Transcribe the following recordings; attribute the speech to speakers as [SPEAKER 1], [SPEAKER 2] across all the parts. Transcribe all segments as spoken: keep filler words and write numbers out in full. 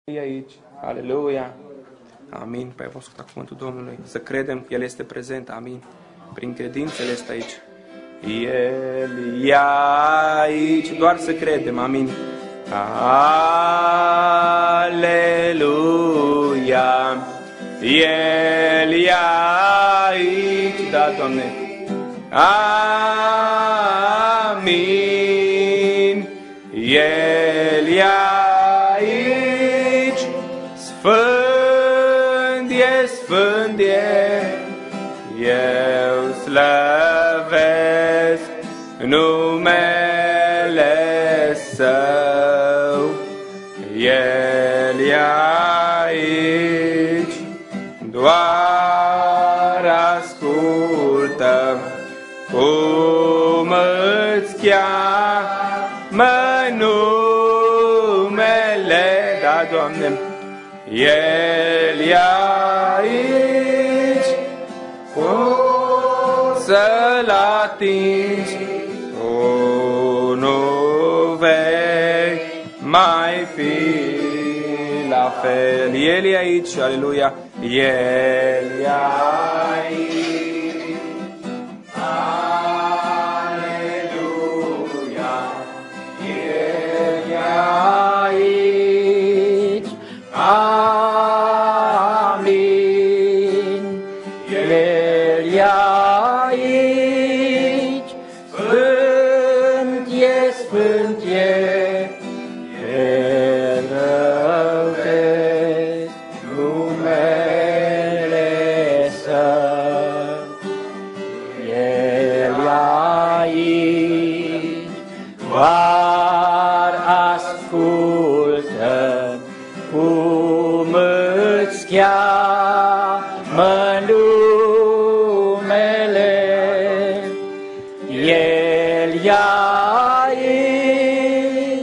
[SPEAKER 1] aici. Aleluia. Amin. Păi vom asculta cuvântul Domnului. Să credem că El este prezent. Amin. Prin credință El este aici. El e aici. Doar să credem. Amin. Aleluia. El e aici. Da, Doamne. Amin. El e aici. Sfânt e, sfânt e. Eu slăvesc numele Său. El e aici. Doar ascultă cum îți cheamă numele. Da, Doamne. El e aici. Poți să-L atingi. Tu nu vei mai fi la fel. El e aici. Aleluia. El e aici. Aleluia. El e aici. Amin. El e aici. Sfânt e, sfânt e. El răutesc numele Său. El e aici. Doar ascultă cum îți cheamă numele. El e aici.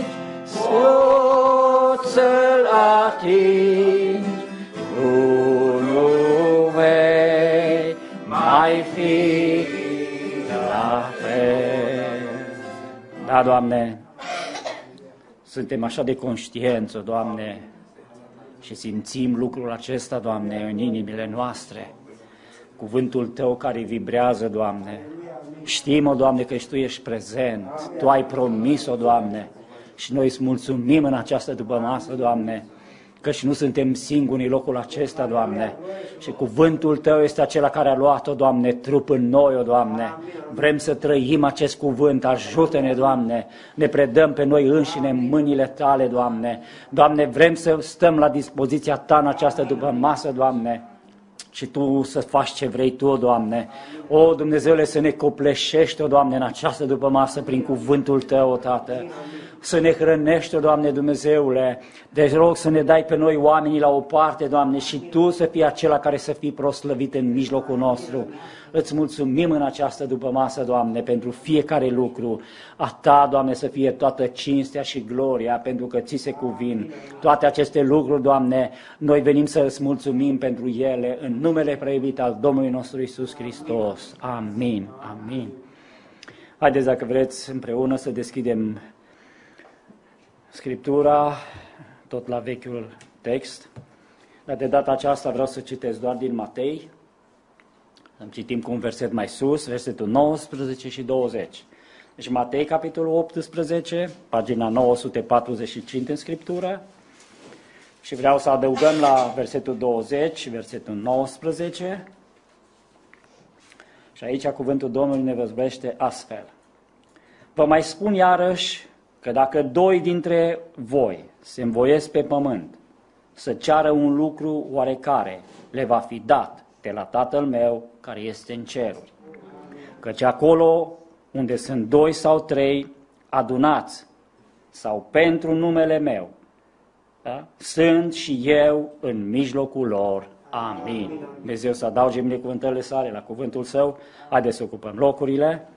[SPEAKER 1] Poți să-L atingi. Tu nu vei mai fi la fel. Da, Doamne, suntem așa de conștiență, Doamne, și simțim lucrul acesta, Doamne, în inimile noastre. Cuvântul Tău care vibrează, Doamne. Știm, o Doamne, că Tu ești prezent. Tu ai promis-o, Doamne, și noi îți mulțumim în această dupămasă, Doamne, că și nu suntem singuri în locul acesta, Doamne, și cuvântul Tău este acela care a luat-o, Doamne, trup în noi, o Doamne. Vrem să trăim acest cuvânt, ajută-ne, Doamne, ne predăm pe noi înșine în mâinile Tale, Doamne. Doamne, vrem să stăm la dispoziția Ta în această dupămasă, Doamne, și Tu să faci ce vrei Tu, Doamne. O, Dumnezeule, să ne copleșești, o Doamne, în această dupămasă prin cuvântul Tău, o Tată. Să ne hrănești, o Doamne, Dumnezeule. Deci rog să ne dai pe noi oamenii la o parte, Doamne, și Tu să fii acela care să fii proslăvit în mijlocul nostru. Îți mulțumim în această dupămasă, Doamne, pentru fiecare lucru. A Ta, Doamne, să fie toată cinstea și gloria, pentru că Ți se cuvin. Toate aceste lucruri, Doamne, noi venim să îți mulțumim pentru ele, în numele preibit al Domnului nostru Iisus Hristos. Amin. Amin. Haideți, dacă vreți, împreună să deschidem Scriptura, tot la vechiul text, dar de data aceasta vreau să citesc doar din Matei. Îmi citim cu un verset mai sus, versetul nouăsprezece și douăzeci. Deci Matei, capitolul optsprezece, pagina nouă sute patruzeci și cinci în Scriptură. Și vreau să adăugăm la versetul douăzeci și versetul nouăsprezece. Și aici cuvântul Domnului ne vorbește astfel. Vă mai spun iarăși că dacă doi dintre voi se învoiesc pe pământ să ceară un lucru oarecare, le va fi dat de la Tatăl meu care este în ceruri. Căci acolo unde sunt doi sau trei adunați sau pentru numele meu, da? Sunt și eu în mijlocul lor. Amin. Dumnezeu să adauge binecuvântările sale la cuvântul Său. Haideți să ocupăm locurile.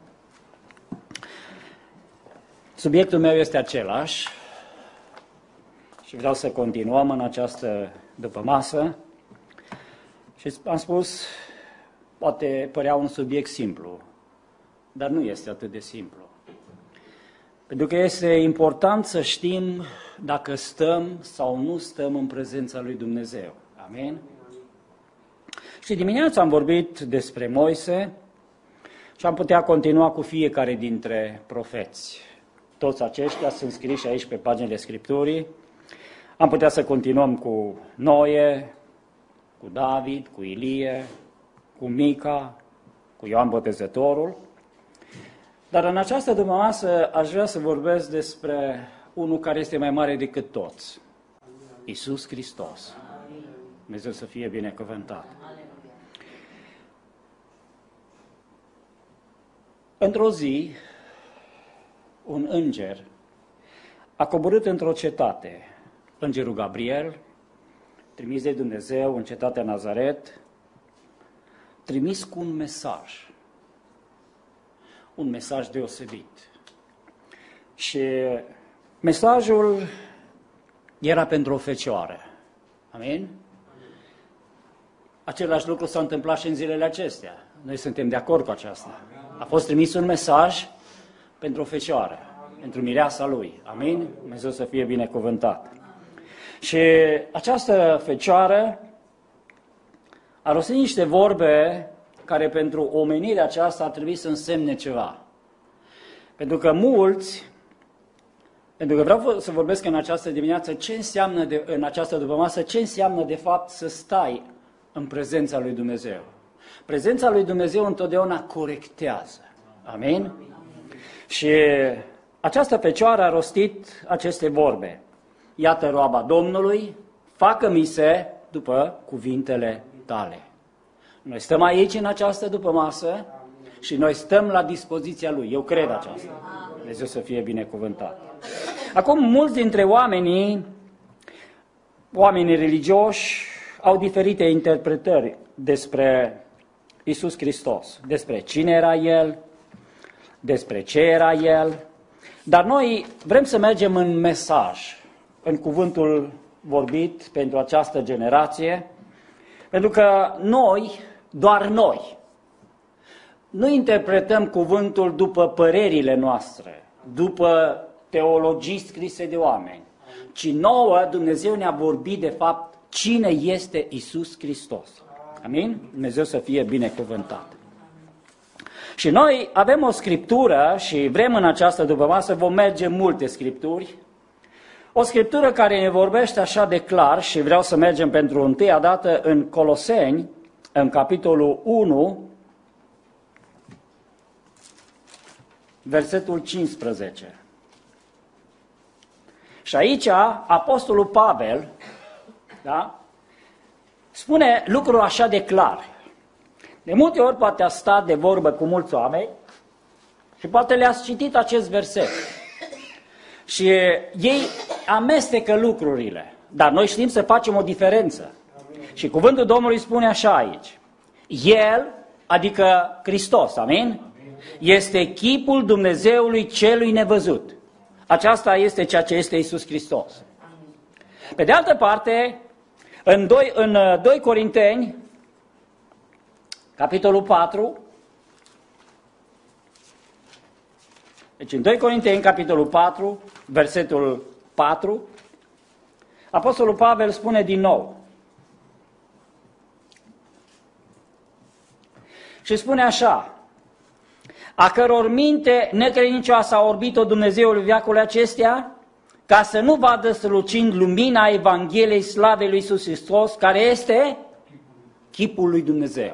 [SPEAKER 1] Subiectul meu este același și vreau să continuăm în această dupămasă. Și am spus, poate părea un subiect simplu, dar nu este atât de simplu. Pentru că este important să știm dacă stăm sau nu stăm în prezența lui Dumnezeu. Amin? Și dimineața am vorbit despre Moise și am putea continua cu fiecare dintre profeți. Toți aceștia sunt scriși aici pe paginile Scripturii. Am putea să continuăm cu Noe, cu David, cu Ilie, cu Mica, cu Ioan Botezătorul. Dar în această dupămasă aș vrea să vorbesc despre unul care este mai mare decât toți. Iisus Hristos. Dumnezeu să fie binecuvântat. Într-o zi, un înger a coborât într-o cetate. Îngerul Gabriel, trimis de Dumnezeu în cetatea Nazaret, trimis cu un mesaj. Un mesaj deosebit. Și mesajul era pentru o fecioară. Amin? Același lucru s-a întâmplat și în zilele acestea. Noi suntem de acord cu aceasta. A fost trimis un mesaj pentru o fecioară, pentru mireasa lui. Amin? Dumnezeu să fie binecuvântat. Și această fecioară a rostit niște vorbe care pentru omenirea aceasta ar trebui să însemne ceva. Pentru că mulți, pentru că vreau să vorbesc în această dimineață ce înseamnă de, în această dupămasă, ce înseamnă de fapt să stai în prezența lui Dumnezeu. Prezența lui Dumnezeu întotdeauna corectează. Amin? Și această fecioară a rostit aceste vorbe. Iată roaba Domnului, facă-mi se după cuvintele tale. Noi stăm aici în această dupămasă și noi stăm la dispoziția Lui. Eu cred aceasta. Dumnezeu să fie binecuvântat. Acum, mulți dintre oamenii, oamenii religioși, au diferite interpretări despre Iisus Hristos, despre cine era El, despre ce era El, dar noi vrem să mergem în mesaj, în cuvântul vorbit pentru această generație, pentru că noi, doar noi, nu interpretăm cuvântul după părerile noastre, după teologii scrise de oameni, ci nouă Dumnezeu ne-a vorbit de fapt cine este Iisus Hristos. Amin? Dumnezeu să fie binecuvântat. Și noi avem o scriptură și vrem în această dupămasă, vom merge multe scripturi, o scriptură care ne vorbește așa de clar și vreau să mergem pentru întâia dată în Coloseni, în capitolul unu, versetul cincisprezece. Și aici apostolul Pavel, da, spune lucrul așa de clar. De multe ori poate a stat de vorbă cu mulți oameni și poate le-ați citit acest verset. Și ei amestecă lucrurile, dar noi știm să facem o diferență. Și cuvântul Domnului spune așa aici. El, adică Hristos, amin? Este chipul Dumnezeului celui nevăzut. Aceasta este ceea ce este Iisus Hristos. Pe de altă parte, în doi, în doi Corinteni, capitolul patru, deci în doi Corinteni, capitolul patru, versetul patru, apostolul Pavel spune din nou. Și spune așa, a căror minte necredincioasă a orbit-o Dumnezeul veacului acestea, ca să nu vadă strălucind lumina Evangheliei slavei lui Iisus Hristos, care este chipul lui Dumnezeu.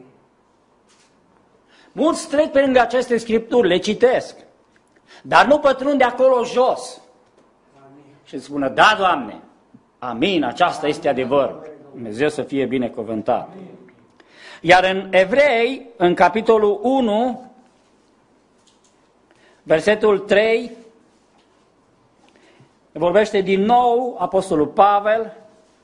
[SPEAKER 1] Mulți trec pe lângă aceste scripturi, le citesc, dar nu pătrund de acolo jos. Și spună, da, Doamne, amin, aceasta este adevărul. Dumnezeu să fie binecuvântat. Iar în Evrei, în capitolul unu, versetul trei, vorbește din nou apostolul Pavel,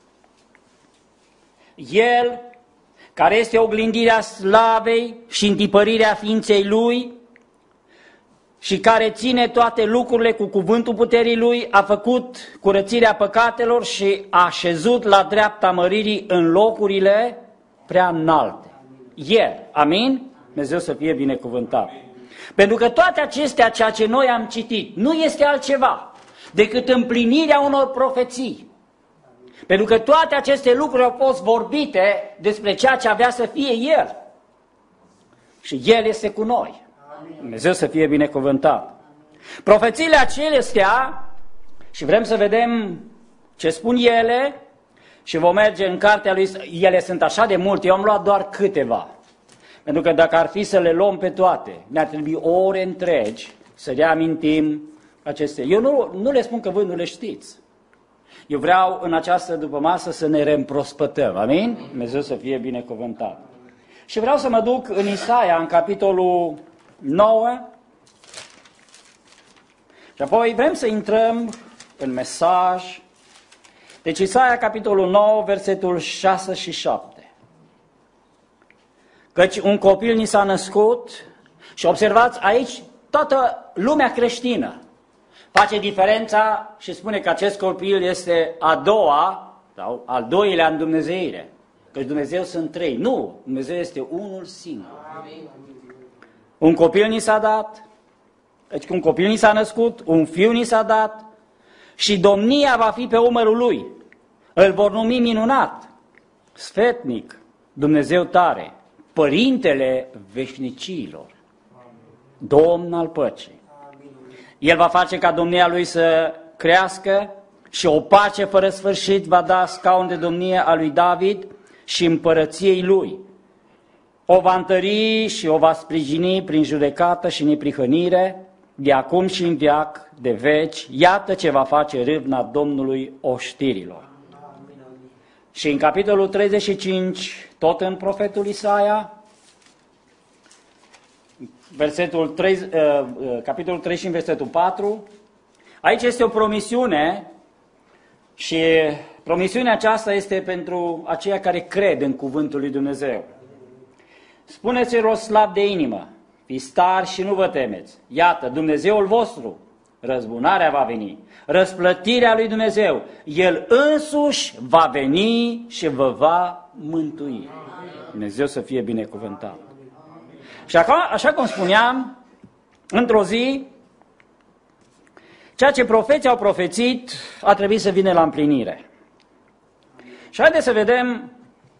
[SPEAKER 1] el, care este oglindirea slavei și întipărirea ființei lui și care ține toate lucrurile cu cuvântul puterii lui, a făcut curățirea păcatelor și a așezut la dreapta măririi în locurile prea înalte. El, amin? Dumnezeu să fie binecuvântat. Pentru că toate acestea, ceea ce noi am citit, nu este altceva decât împlinirea unor profeții. Pentru că toate aceste lucruri au fost vorbite despre ceea ce avea să fie El. Și El este cu noi. Dumnezeu să fie binecuvântat. Profețiile acestea, și vrem să vedem ce spun ele, și vom merge în cartea lui, ele sunt așa de multe, eu am luat doar câteva. Pentru că dacă ar fi să le luăm pe toate, ne-ar trebui ore întregi să reamintim acestea. Eu nu, nu le spun că voi nu le știți. Eu vreau în această dupămasă să ne reîmprospătăm. Amin? Dumnezeu să fie binecuvântat. Și vreau să mă duc în Isaia, în capitolul nouă. Și apoi vrem să intrăm în mesaj. Deci Isaia, capitolul nouă, versetul șase și șapte. Căci un copil ni s-a născut și observați aici toată lumea creștină face diferența și spune că acest copil este a doua sau al doilea în dumnezeire. Căci Dumnezeu sunt trei. Nu, Dumnezeu este unul singur. Amin. Un copil ni s-a dat, deci un copil ni s-a născut, un fiu ni s-a dat și domnia va fi pe umărul lui. Îl vor numi minunat, sfetnic, Dumnezeu tare, Părintele veșnicilor, Domn al păcii. El va face ca domnia lui să crească și o pace fără sfârșit va da scaun de domnie a lui David și împărăției lui. O va întări și o va sprijini prin judecată și neprihănire, de acum și în veac, de veci. Iată ce va face râvna Domnului oștirilor. Și în capitolul treizeci și cinci, tot în profetul Isaia, versetul trei, uh, uh, capitolul treizeci și cinci, versetul patru, aici este o promisiune și promisiunea aceasta este pentru aceia care cred în cuvântul lui Dumnezeu. Spuneți celor slabi de inimă, fiți tari și nu vă temeți. Iată, Dumnezeul vostru, răzbunarea va veni, răsplătirea lui Dumnezeu, El însuși va veni și vă va mântui. Dumnezeu să fie binecuvântat. Și acum, așa cum spuneam, într-o zi, ceea ce profeții au profețit a trebuit să vină la împlinire. Și haideți să vedem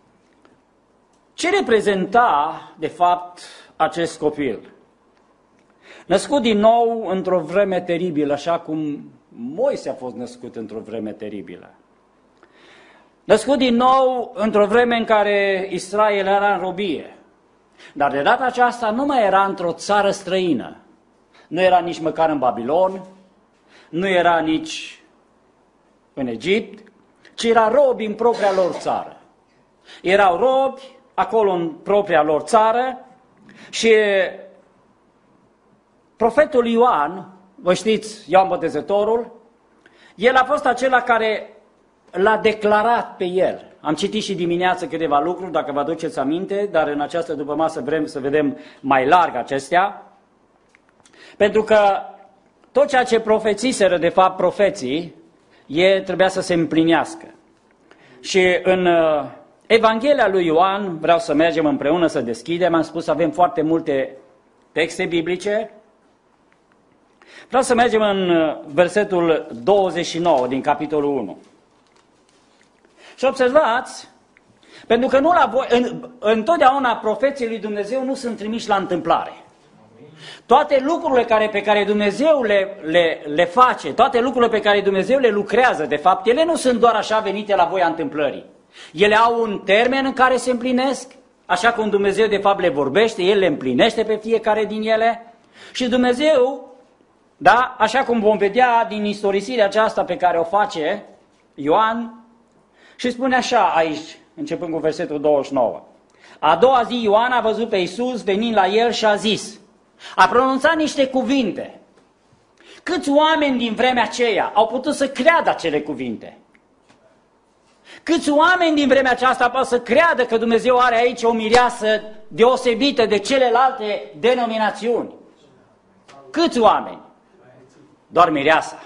[SPEAKER 1] ce reprezenta, de fapt, acest copil. Născut din nou într-o vreme teribilă, așa cum Moise a fost născut într-o vreme teribilă. Născut din nou într-o vreme în care Israel era în robie. Dar de data aceasta nu mai era într-o țară străină. Nu era nici măcar în Babilon, nu era nici în Egipt, ci era robi în propria lor țară. Erau robi acolo în propria lor țară și profetul Ioan, vă știți, Ioan Botezătorul, el a fost acela care l-a declarat pe el. Am citit și dimineață câteva lucruri, dacă vă aduceți aminte, dar în această dupămasă vrem să vedem mai larg acestea. Pentru că tot ceea ce profețiseră, de fapt, profeții, e, trebuia să se împlinească. Și în Evanghelia lui Ioan, vreau să mergem împreună să deschidem, am spus avem foarte multe texte biblice. Vreau să mergem în versetul douăzeci și nouă din capitolul unu. Și observați, pentru că nu la voi, în, întotdeauna profeții lui Dumnezeu nu sunt trimiși la întâmplare. Toate lucrurile care, pe care Dumnezeu le, le, le face, toate lucrurile pe care Dumnezeu le lucrează, de fapt, ele nu sunt doar așa venite la voia întâmplării. Ele au un termen în care se împlinesc, așa cum Dumnezeu de fapt le vorbește, El le împlinește pe fiecare din ele. Și Dumnezeu, da, așa cum vom vedea din istorisirea aceasta pe care o face Ioan, și spune așa aici, începând cu versetul douăzeci și nouă. A doua zi Ioan a văzut pe Iisus venind la el și a zis, a pronunțat niște cuvinte. Câți oameni din vremea aceea au putut să creadă acele cuvinte? Câți oameni din vremea aceasta pot să creadă că Dumnezeu are aici o mireasă deosebită de celelalte denominațiuni? Câți oameni? Doar mireasa.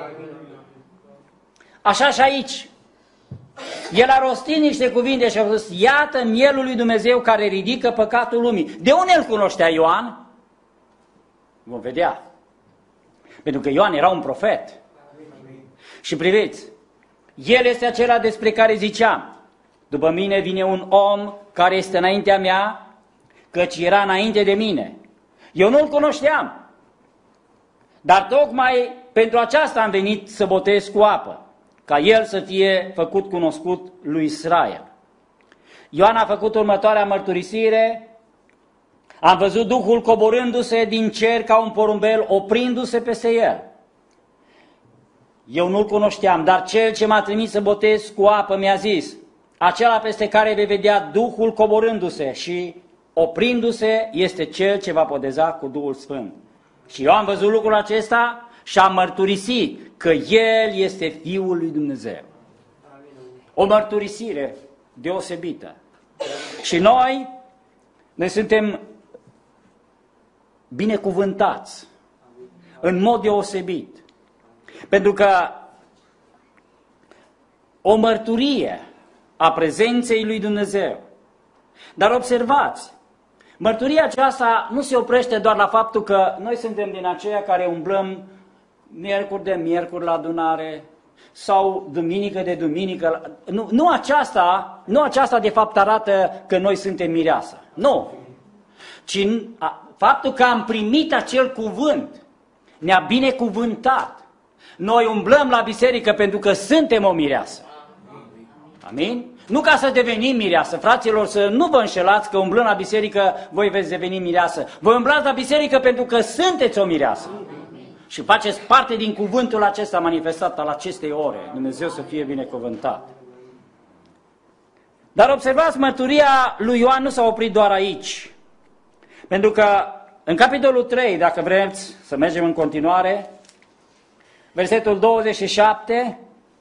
[SPEAKER 1] Așa și aici. El a rostit niște cuvinte și a zis, iată mielul lui Dumnezeu care ridică păcatul lumii. De unde îl cunoștea Ioan? Vom vedea. Pentru că Ioan era un profet. Și priviți, el este acela despre care ziceam, după mine vine un om care este înaintea mea, căci era înainte de mine. Eu nu-l cunoșteam, dar tocmai pentru aceasta am venit să botez cu apă, ca el să fie făcut cunoscut lui Israel. Ioan a făcut următoarea mărturisire: am văzut Duhul coborându-se din cer ca un porumbel, oprindu-se peste el. Eu nu-l cunoșteam, dar cel ce m-a trimis să botez cu apă mi-a zis, acela peste care vei vedea Duhul coborându-se și oprindu-se este cel ce va boteza cu Duhul Sfânt. Și eu am văzut lucrul acesta și am mărturisit că El este Fiul lui Dumnezeu. O mărturisire deosebită. Și noi, noi suntem binecuvântați în mod deosebit. Pentru că o mărturie a prezenței lui Dumnezeu. Dar observați, mărturia aceasta nu se oprește doar la faptul că noi suntem din aceia care umblăm miercuri de miercuri la adunare sau duminică de duminică. Nu, nu, aceasta, nu aceasta de fapt arată că noi suntem mireasă. Nu. Ci faptul că am primit acel cuvânt ne-a binecuvântat. Noi umblăm la biserică pentru că suntem o mireasă. Amin? Nu ca să devenim mireasă, fraților, să nu vă înșelați că umblând la biserică voi veți deveni mireasă. Voi umblați la biserică pentru că sunteți o mireasă. Și faceți parte din cuvântul acesta manifestat al acestei ore. Dumnezeu să fie binecuvântat. Dar observați, mărturia lui Ioan nu s-a oprit doar aici. Pentru că în capitolul trei, dacă vreți să mergem în continuare, versetul douăzeci și șapte,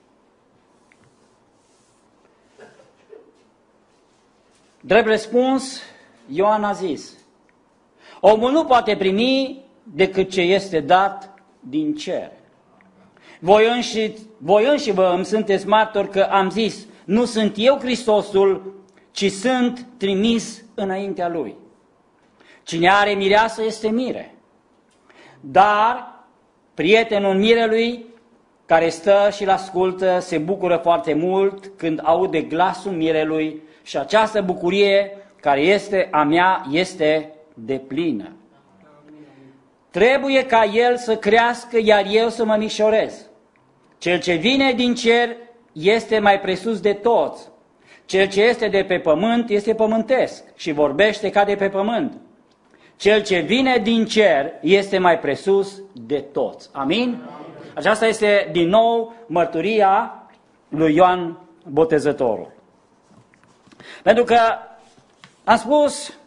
[SPEAKER 1] drept răspuns, Ioan a zis, omul nu poate primi decât ce este dat din cer. Voi înși, voi înși vă îmi sunteți martori că am zis, nu sunt eu Hristosul, ci sunt trimis înaintea Lui. Cine are mireasă este mire, dar prietenul mirelui care stă și-l ascultă se bucură foarte mult când aude glasul mirelui și această bucurie care este a mea este deplină. Trebuie ca el să crească, iar eu să mă mișorez. Cel ce vine din cer este mai presus de toți. Cel ce este de pe pământ este pământesc și vorbește ca de pe pământ. Cel ce vine din cer este mai presus de toți. Amin? Aceasta este din nou mărturia lui Ioan Botezătorul. Pentru că am spus,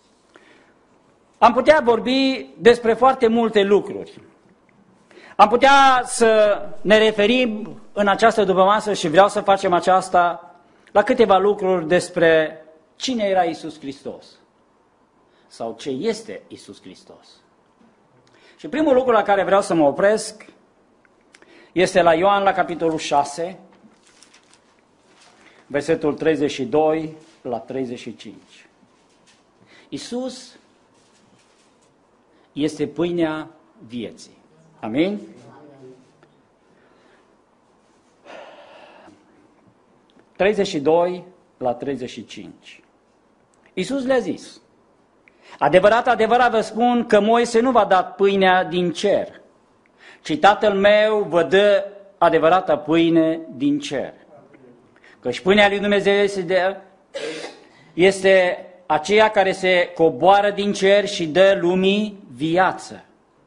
[SPEAKER 1] am putea vorbi despre foarte multe lucruri. Am putea să ne referim în această dupămasă și vreau să facem aceasta la câteva lucruri despre cine era Iisus Hristos sau ce este Iisus Hristos. Și primul lucru la care vreau să mă opresc este la Ioan, la capitolul șase, versetul treizeci și doi la treizeci și cinci. Iisus este pâinea vieții. Amin? treizeci și doi la treizeci și cinci. Iisus le-a zis, adevărat, adevărat vă spun că Moise nu v-a dat pâinea din cer, ci Tatăl meu vă dă adevărata pâine din cer. Căci pâinea lui Dumnezeu este, este aceea care se coboară din cer și dă lumii viață.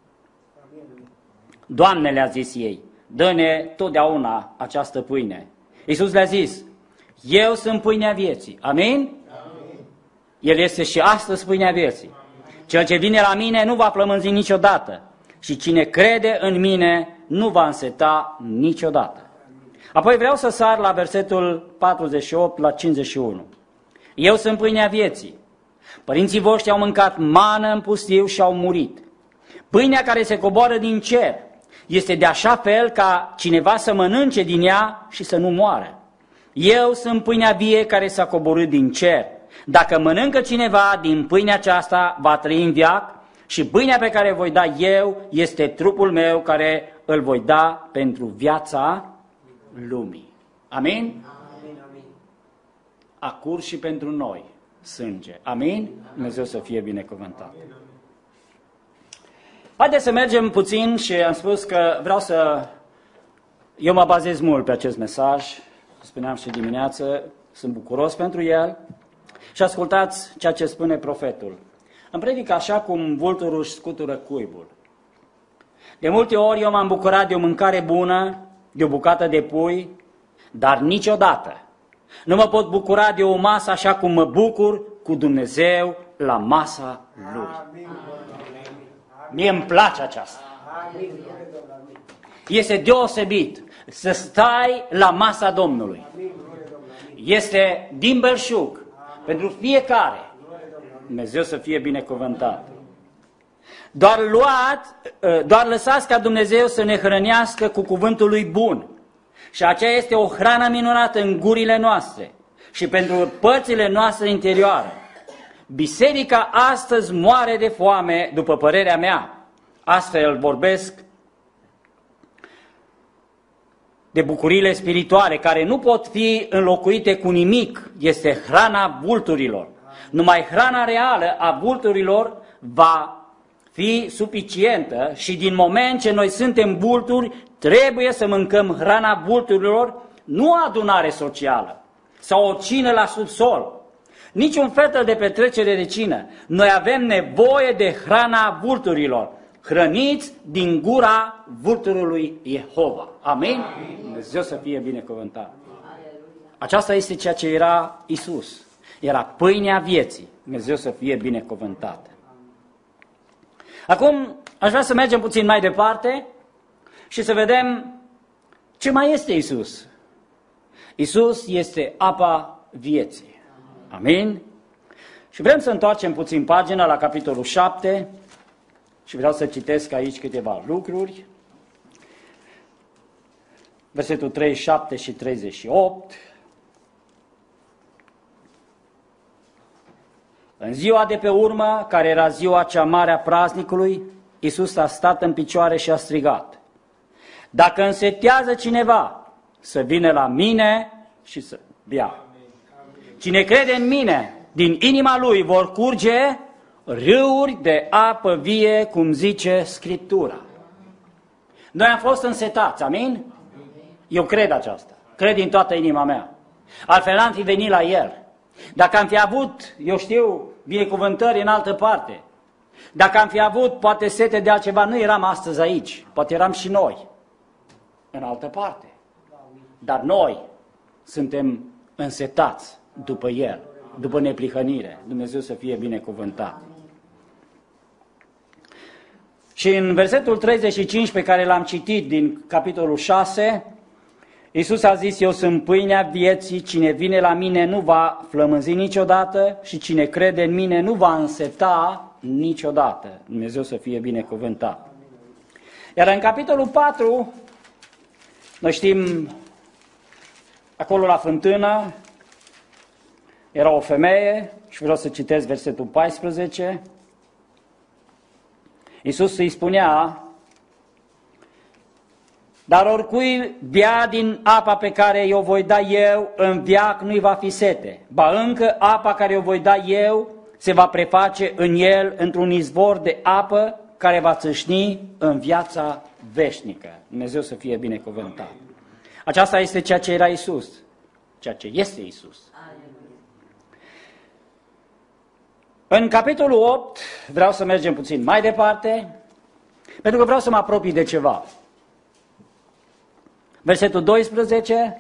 [SPEAKER 1] Doamne, le-a zis ei, dă-ne totdeauna această pâine. Iisus le-a zis, eu sunt pâinea vieții. Amin? Amin? El este și astăzi pâinea vieții. Cel ce vine la mine nu va flămânzi niciodată și cine crede în mine nu va înseta niciodată. Apoi vreau să sar la versetul patruzeci și opt la cincizeci și unu. Eu sunt pâinea vieții. Părinții voștri au mâncat mană în pustiu și au murit. Pâinea care se coboară din cer este de așa fel ca cineva să mănânce din ea și să nu moară. Eu sunt pâinea vie care s-a coborât din cer. Dacă mănâncă cineva din pâinea aceasta, va trăi în veac, și pâinea pe care o voi da eu este trupul meu care îl voi da pentru viața lumii. Amin? A curs și pentru noi sânge. Amin? Dumnezeu să fie binecuvântat. Haideți să mergem puțin și am spus că vreau să... Eu mă bazez mult pe acest mesaj, spuneam și dimineață, sunt bucuros pentru el. Și ascultați ceea ce spune profetul. Îmi predic așa cum vulturul își scutură cuibul. De multe ori eu m-am bucurat de o mâncare bună, de o bucată de pui, dar niciodată nu mă pot bucura de o masă așa cum mă bucur cu Dumnezeu la masa Lui. Mie îmi place aceasta. Este deosebit să stai la masa Domnului. Este din belșug pentru fiecare. Dumnezeu să fie binecuvântat. Doar luați, doar lăsați ca Dumnezeu să ne hrănească cu cuvântul Lui bun. Și aceea este o hrană minunată în gurile noastre și pentru părțile noastre interioare. Biserica astăzi moare de foame, după părerea mea. Astfel vorbesc de bucuriile spirituale, care nu pot fi înlocuite cu nimic. Este hrana vulturilor. Numai hrana reală a vulturilor va fi suficientă și din moment ce noi suntem vulturi, trebuie să mâncăm hrana vulturilor, nu o adunare socială sau o cină la subsol, niciun fel de petrecere de cină. Noi avem nevoie de hrana vulturilor, hrăniți din gura vulturului Jehova. Amin? Amin. Dumnezeu să fie binecuvântat. Aceasta este ceea ce era Isus. Era pâinea vieții. Dumnezeu să fie binecuvântat. Acum aș vrea să mergem puțin mai departe și să vedem ce mai este Isus. Isus este apa vieții. Amin? Și vrem să întoarcem puțin pagina la capitolul șapte și vreau să citesc aici câteva lucruri. Versetul treizeci și șapte și treizeci și opt. În ziua de pe urmă, care era ziua cea mare a praznicului, Iisus a stat în picioare și a strigat: dacă însetează cineva, să vină la mine și să bea. Cine crede în mine, din inima lui vor curge râuri de apă vie, cum zice Scriptura. Noi am fost însetați, amin? Eu cred aceasta, cred din toată inima mea. Altfel n-am fi venit la El. Dacă am fi avut, eu știu, binecuvântări în altă parte, dacă am fi avut poate sete de altceva, nu eram astăzi aici, poate eram și noi în altă parte. Dar noi suntem însetați după El, după neprihănire. Dumnezeu să fie binecuvântat. Și în versetul treizeci și cinci pe care l-am citit din capitolul șase, Iisus a zis: eu sunt pâinea vieții, cine vine la mine nu va flămânzi niciodată și cine crede în mine nu va înseta niciodată. Dumnezeu să fie binecuvântat. Iar în capitolul patru, noi știm, acolo la fântână era o femeie și vreau să citesc versetul paisprezece. Iisus îi spunea: dar oricui bea din apa pe care o voi da eu, în veac nu-i va fi sete. Ba încă apa care o voi da eu se va preface în el într-un izvor de apă care va țâșni în viața veșnică. Dumnezeu să fie binecuvântat. Aceasta este ceea ce era Isus, ceea ce este Isus. În capitolul opt vreau să mergem puțin mai departe, pentru că vreau să mă apropii de ceva. Versetul doisprezece,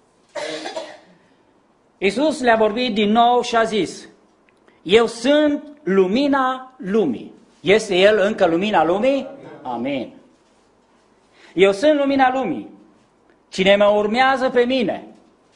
[SPEAKER 1] Iisus le-a vorbit din nou și a zis: eu sunt lumina lumii. Este El încă lumina lumii? Amin. Eu sunt lumina lumii. Cine mă urmează pe mine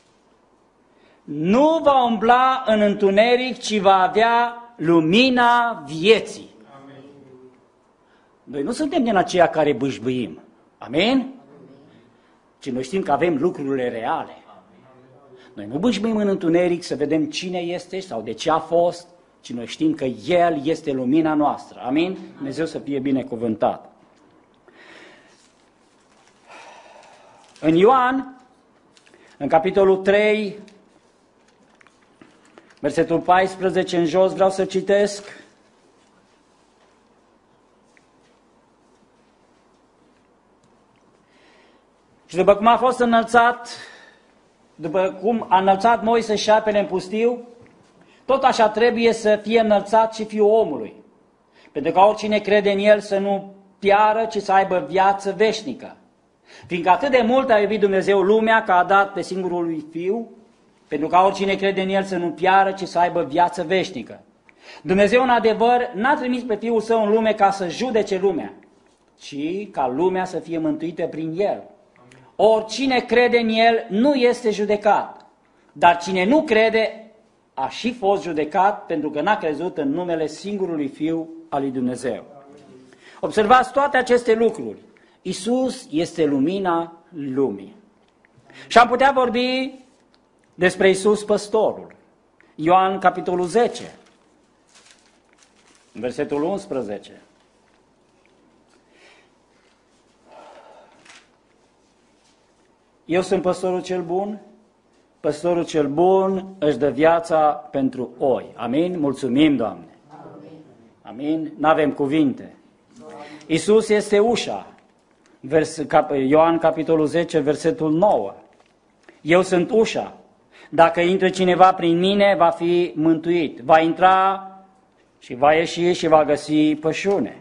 [SPEAKER 1] nu va umbla în întuneric, ci va avea lumina vieții. Amin. Noi nu suntem din aceia care bâșbâim. Amin? Ci noi știm că avem lucrurile reale. Noi nu bâșbâim în întuneric să vedem cine este sau de ce a fost, ci ci noi știm că El este lumina noastră. Amin? Dumnezeu să fie binecuvântat. În Ioan, în capitolul trei, versetul paisprezece în jos, vreau să citesc. Și după cum a fost înălțat, după cum a înălțat Moise șarpele în pustiu, tot așa trebuie să fie înălțat și Fiul omului, pentru că oricine crede în El să nu piară, ci să aibă viață veșnică. Fiindcă atât de mult a iubit Dumnezeu lumea că a dat pe singurul lui Fiu, pentru că oricine crede în El să nu piară, ci să aibă viață veșnică. Dumnezeu, în adevăr, n-a trimis pe Fiul Său în lume ca să judece lumea, ci ca lumea să fie mântuită prin El. Oricine crede în El nu este judecat, dar cine nu crede a și fost judecat pentru că n-a crezut în numele singurului Fiu al lui Dumnezeu. Observați toate aceste lucruri. Iisus este lumina lumii. Și am putea vorbi despre Iisus păstorul. Ioan capitolul zece, versetul unsprezece. Eu sunt păstorul cel bun, păstorul cel bun își dă viața pentru oi. Amin? Mulțumim, Doamne. Amin. Amin? N-avem cuvinte. Iisus este ușa. Vers, cap, Ioan capitolul zece, versetul nouă. Eu sunt ușa. Dacă intră cineva prin mine, va fi mântuit. Va intra și va ieși și va găsi pășune.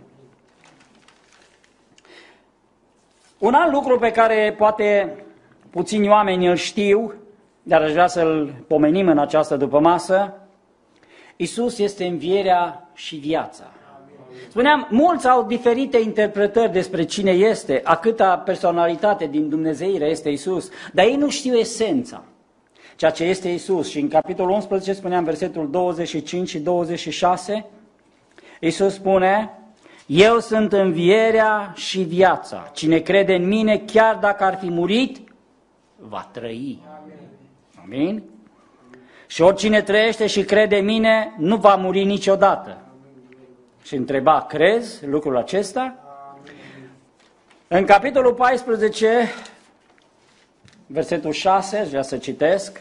[SPEAKER 1] Un alt lucru pe care poate puțini oameni îl știu, dar aș vrea să-l pomenim în această dupămasă, Iisus este învierea și viața. Spuneam, mulți au diferite interpretări despre cine este, a câta personalitate din dumnezeire este Iisus, dar ei nu știu esența, ceea ce este Iisus. Și în capitolul unsprezece, spuneam, versetul douăzeci și cinci și douăzeci și șase, Iisus spune: eu sunt învierea și viața. Cine crede în mine, chiar dacă ar fi murit, va trăi. Amin? Amin? Și oricine trăiește și crede în mine, nu va muri niciodată. Și întreba, crezi lucrul acesta? În capitolul paisprezece, versetul șase, aș vrea să citesc.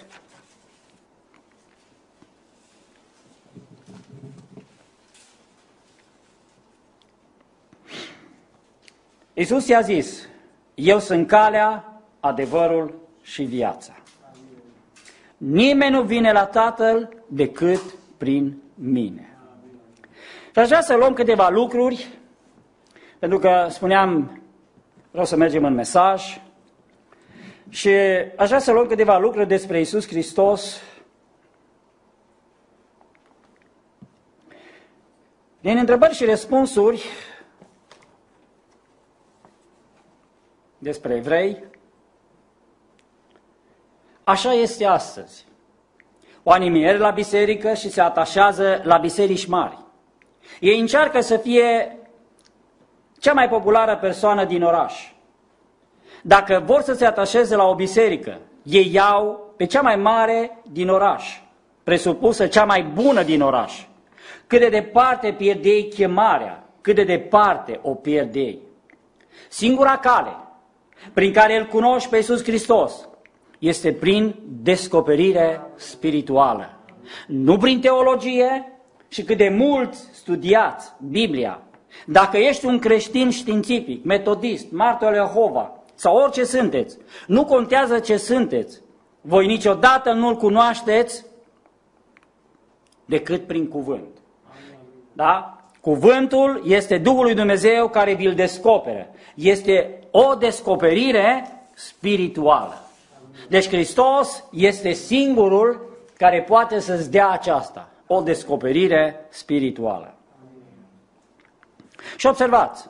[SPEAKER 1] Iisus i-a zis: eu sunt calea, adevărul și viața. Nimeni nu vine la Tatăl decât prin mine. Și aș vrea să luăm câteva lucruri, pentru că spuneam, vreau să mergem în mesaj, și aș vrea să luăm câteva lucruri despre Iisus Hristos din întrebări și răspunsuri despre evrei. Așa este astăzi. Oamenii merg la biserică și se atașează la biserici mari. Ei încearcă să fie cea mai populară persoană din oraș. Dacă vor să se atașeze la o biserică, ei iau pe cea mai mare din oraș, presupusă cea mai bună din oraș. Cât de departe pierdei chemarea, cât de departe o pierdei. Singura cale prin care îl cunoști pe Iisus Hristos este prin descoperire spirituală. Nu prin teologie și cât de mult studiați Biblia. Dacă ești un creștin științific, metodist, martor Jehova sau orice sunteți, nu contează ce sunteți, voi niciodată nu-L cunoașteți decât prin cuvânt. Da? Cuvântul este Duhul lui Dumnezeu care vi-l descoperă. Este o descoperire spirituală. Deci Hristos este singurul care poate să-ți dea aceasta, o descoperire spirituală. Și observați,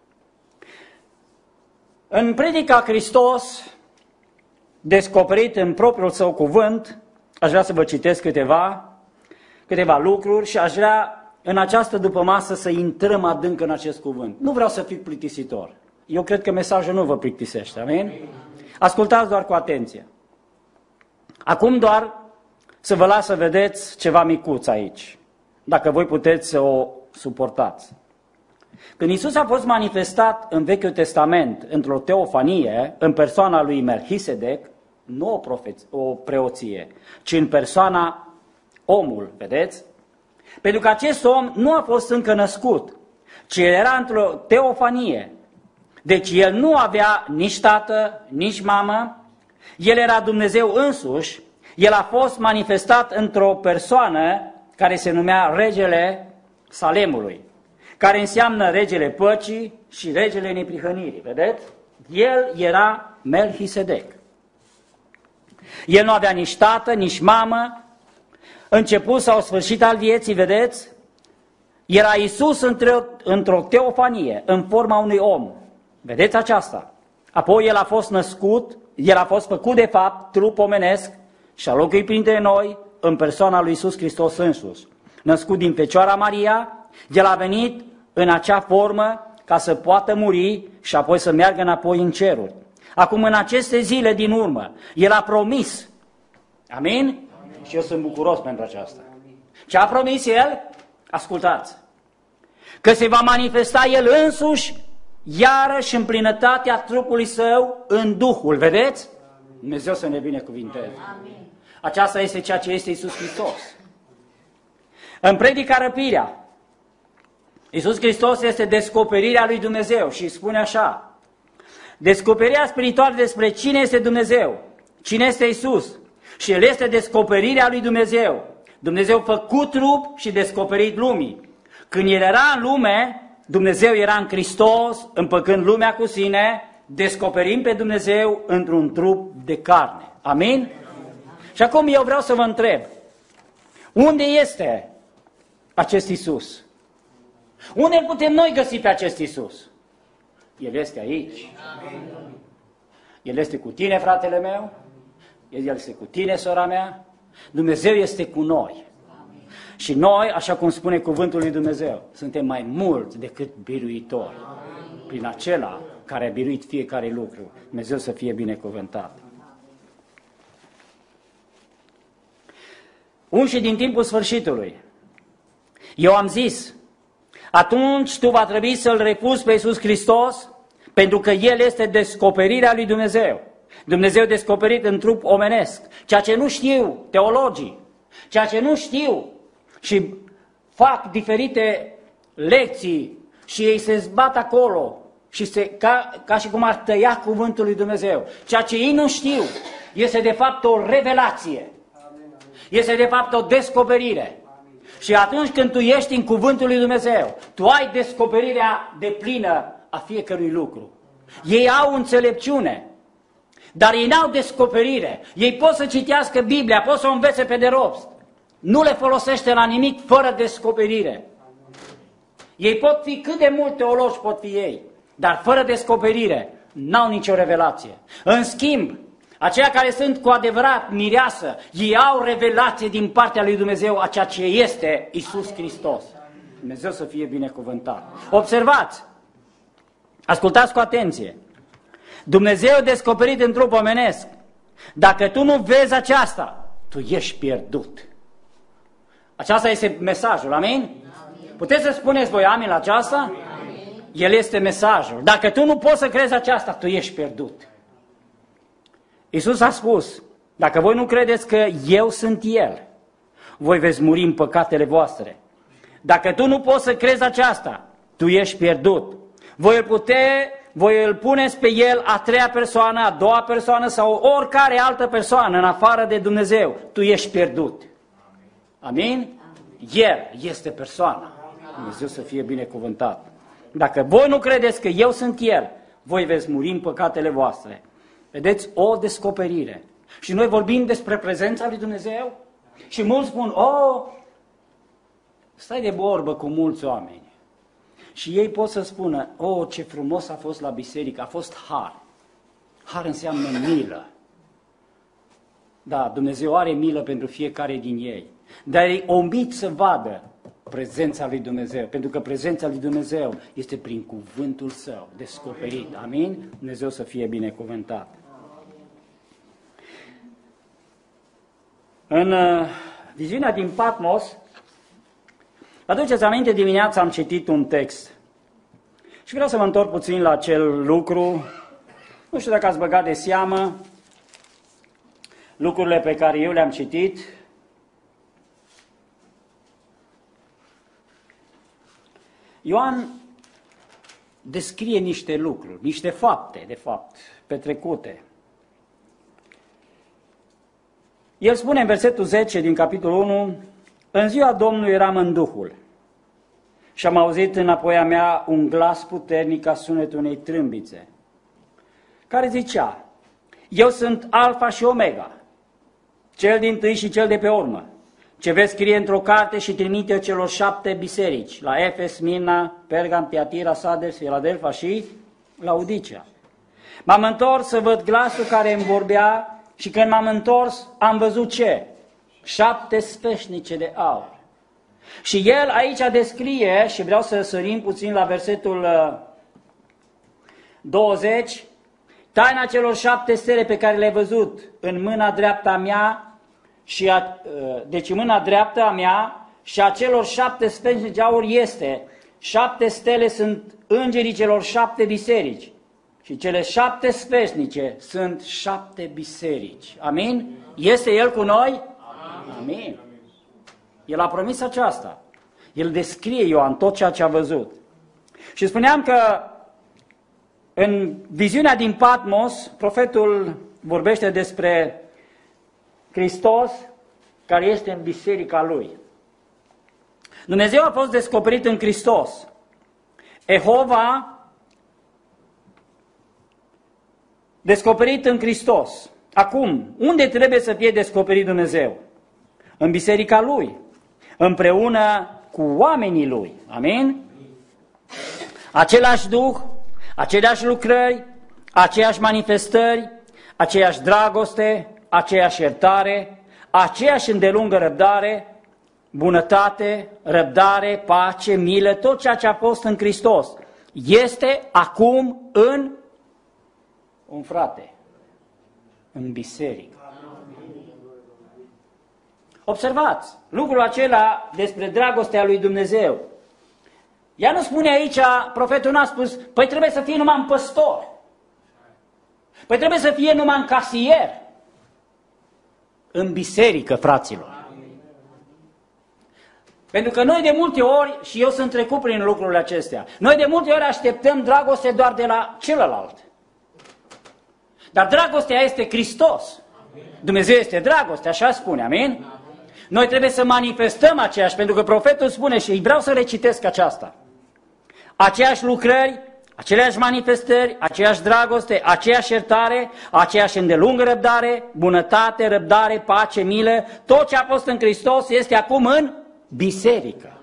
[SPEAKER 1] în predica Hristos, descoperit în propriul său cuvânt, aș vrea să vă citesc câteva, câteva lucruri și aș vrea în această dupămasă să intrăm adânc în acest cuvânt. Nu vreau să fiu plictisitor. Eu cred că mesajul nu vă plictisește, amin? Ascultați doar cu atenție. Acum doar să vă las să vedeți ceva micuț aici. dacă voi puteți să o suportați. Când Iisus a fost manifestat în Vechiul Testament într-o teofanie, în persoana lui Melchisedec, nu o, profeț- o preoție, ci în persoana omul, vedeți? Pentru că acest om nu a fost încă născut, ci era într-o teofanie. Deci el nu avea nici tată, nici mamă, el era Dumnezeu însuși, el a fost manifestat într-o persoană care se numea Regele Salemului, care înseamnă Regele Păcii și Regele Neprihănirii, vedeți? El era Melchisedec. El nu avea nici tată, nici mamă, început sau sfârșit al vieții, vedeți? Era Iisus într-o, într-o teofanie, în forma unui om. Vedeți aceasta? Apoi el a fost născut, el a fost făcut de fapt trup omenesc și a locuit printre noi în persoana lui Iisus Hristos însuși. Născut din Fecioara Maria, el a venit în acea formă ca să poată muri și apoi să meargă înapoi în ceruri. Acum, în aceste zile din urmă, el a promis, amin? Amin. Și eu sunt bucuros pentru aceasta. Ce a promis el? Ascultați, că se va manifesta el însuși iarăși în plinătatea trupului său în Duhul, vedeți? Dumnezeu să ne binecuvinteze. Aceasta este ceea ce este Iisus Hristos. În predica Răpirea, Iisus Hristos este descoperirea lui Dumnezeu și spune așa: descoperirea spirituală despre cine este Dumnezeu, cine este Iisus, și El este descoperirea lui Dumnezeu. Dumnezeu făcut trup și descoperit lumii. Când El era în lume, Dumnezeu era în Hristos, împăcând lumea cu sine, descoperind pe Dumnezeu într-un trup de carne. Amin? Amin. Și acum eu vreau să vă întreb, unde este acest Iisus? Unde îl putem noi găsi pe acest Iisus? El este aici. Amin. El este cu tine, fratele meu. El este cu tine, sora mea. Dumnezeu este cu noi. Amin. Și noi, așa cum spune cuvântul lui Dumnezeu, suntem mai mulți decât biruitori. Amin. Prin acela care a biruit fiecare lucru. Dumnezeu să fie binecuvântat. Unși din timpul sfârșitului. Eu am zis, atunci tu va trebui să-L refuzi pe Iisus Hristos, pentru că El este descoperirea lui Dumnezeu. Dumnezeu descoperit în trup omenesc. Ceea ce nu știu teologii, ceea ce nu știu și fac diferite lecții și ei se zbat acolo și se, ca, ca și cum ar tăia cuvântul lui Dumnezeu. Ceea ce ei nu știu este de fapt o revelație. Este de fapt o descoperire. Și atunci când tu ești în cuvântul lui Dumnezeu, tu ai descoperirea deplină a fiecărui lucru. Ei au înțelepciune, dar ei n-au descoperire. Ei pot să citească Biblia, pot să o învețe pe de rost. Nu le folosește la nimic fără descoperire. Ei pot fi cât de mulți teologi pot fi ei, dar fără descoperire n-au nicio revelație. În schimb, aceia care sunt cu adevărat mireasă, ei au revelație din partea lui Dumnezeu a ceea ce este Iisus Hristos. Dumnezeu să fie binecuvântat. Observați, ascultați cu atenție. Dumnezeu descoperit în trup omenesc. Dacă tu nu vezi aceasta, tu ești pierdut. Aceasta este mesajul, amin? Amin. Puteți să spuneți voi amin la aceasta? Amin. El este mesajul. Dacă tu nu poți să crezi aceasta, tu ești pierdut. Iisus a spus, dacă voi nu credeți că eu sunt El, voi veți muri în păcatele voastre. Dacă tu nu poți să crezi aceasta, tu ești pierdut. Voi îl, pute, voi îl puneți pe El a treia persoană, a doua persoană sau oricare altă persoană în afară de Dumnezeu. Tu ești pierdut. Amin? El este persoana. Dumnezeu să fie binecuvântat. Dacă voi nu credeți că eu sunt El, voi veți muri în păcatele voastre. Vedeți? O descoperire. Și noi vorbim despre prezența lui Dumnezeu și mulți spun, oh, stai de vorbă cu mulți oameni. Și ei pot să spună, oh, ce frumos a fost la biserică, a fost har. Har înseamnă milă. Da, Dumnezeu are milă pentru fiecare din ei. Dar ei omit să vadă prezența lui Dumnezeu, pentru că prezența lui Dumnezeu este prin cuvântul Său, descoperit. Amin? Dumnezeu să fie binecuvântat. În uh, viziunea din Patmos, Aduceți aminte, dimineața am citit un text și vreau să mă întorc puțin la acel lucru. Nu știu dacă ați băgat de seamă lucrurile pe care eu le-am citit. Ioan descrie niște lucruri, niște fapte, de fapt, petrecute. El spune în versetul zece din capitolul unu, în ziua Domnului eram în Duhul și am auzit înapoi a mea un glas puternic ca sunetul unei trâmbițe, care zicea, eu sunt Alfa și Omega, cel dintâi și cel de pe urmă, ce veți scrie într-o carte și trimite celor șapte biserici, la Efes, Smirna, Pergam, Tiatira, Sardes, Filadelfa și Laodicea. M-am întors să văd glasul care îmi vorbea și când m-am întors am văzut ce? Șapte sfeșnice de aur. Și el aici descrie, și vreau să sărim puțin la versetul douăzeci, taina celor șapte stele pe care le-ai văzut în mâna dreaptă a mea, și a, deci mâna dreaptă a mea și a celor șapte sfeșnici de aur este, șapte stele sunt îngerii celor șapte biserici și cele șapte sfeșnice sunt șapte biserici. Amin? Este El cu noi? Amin. Amin. El a promis aceasta. El descrie Ioan tot ceea ce a văzut. Și spuneam că în viziunea din Patmos, profetul vorbește despre Hristos care este în biserica Lui. Dumnezeu a fost descoperit în Hristos. Jehova descoperit în Hristos. Acum, unde trebuie să fie descoperit Dumnezeu? În biserica Lui, împreună cu oamenii Lui. Amin? Același Duh, aceleași lucrări, aceeași manifestări, aceeași dragoste, aceeași iertare, aceeași îndelungă răbdare, bunătate, răbdare, pace, milă, tot ceea ce a fost în Hristos este acum în un frate, în biserică. Observați, lucrul acela despre dragostea lui Dumnezeu. Ea nu spune aici, profetul n-a spus, păi trebuie să fie numai un păstor, păi trebuie să fie numai un casier. În biserică, fraților. Pentru că noi de multe ori, și eu sunt trecut prin lucrurile acestea, noi de multe ori așteptăm dragoste doar de la celălalt. Dar dragostea este Hristos. Dumnezeu este dragoste, așa spune, amin? Noi trebuie să manifestăm aceeași, pentru că profetul spune, și vreau să recitesc aceasta, aceeași lucrări, aceleași manifestări, aceeași dragoste, aceeași iertare, aceeași îndelungă răbdare, bunătate, răbdare, pace, milă, tot ce a fost în Hristos este acum în biserică.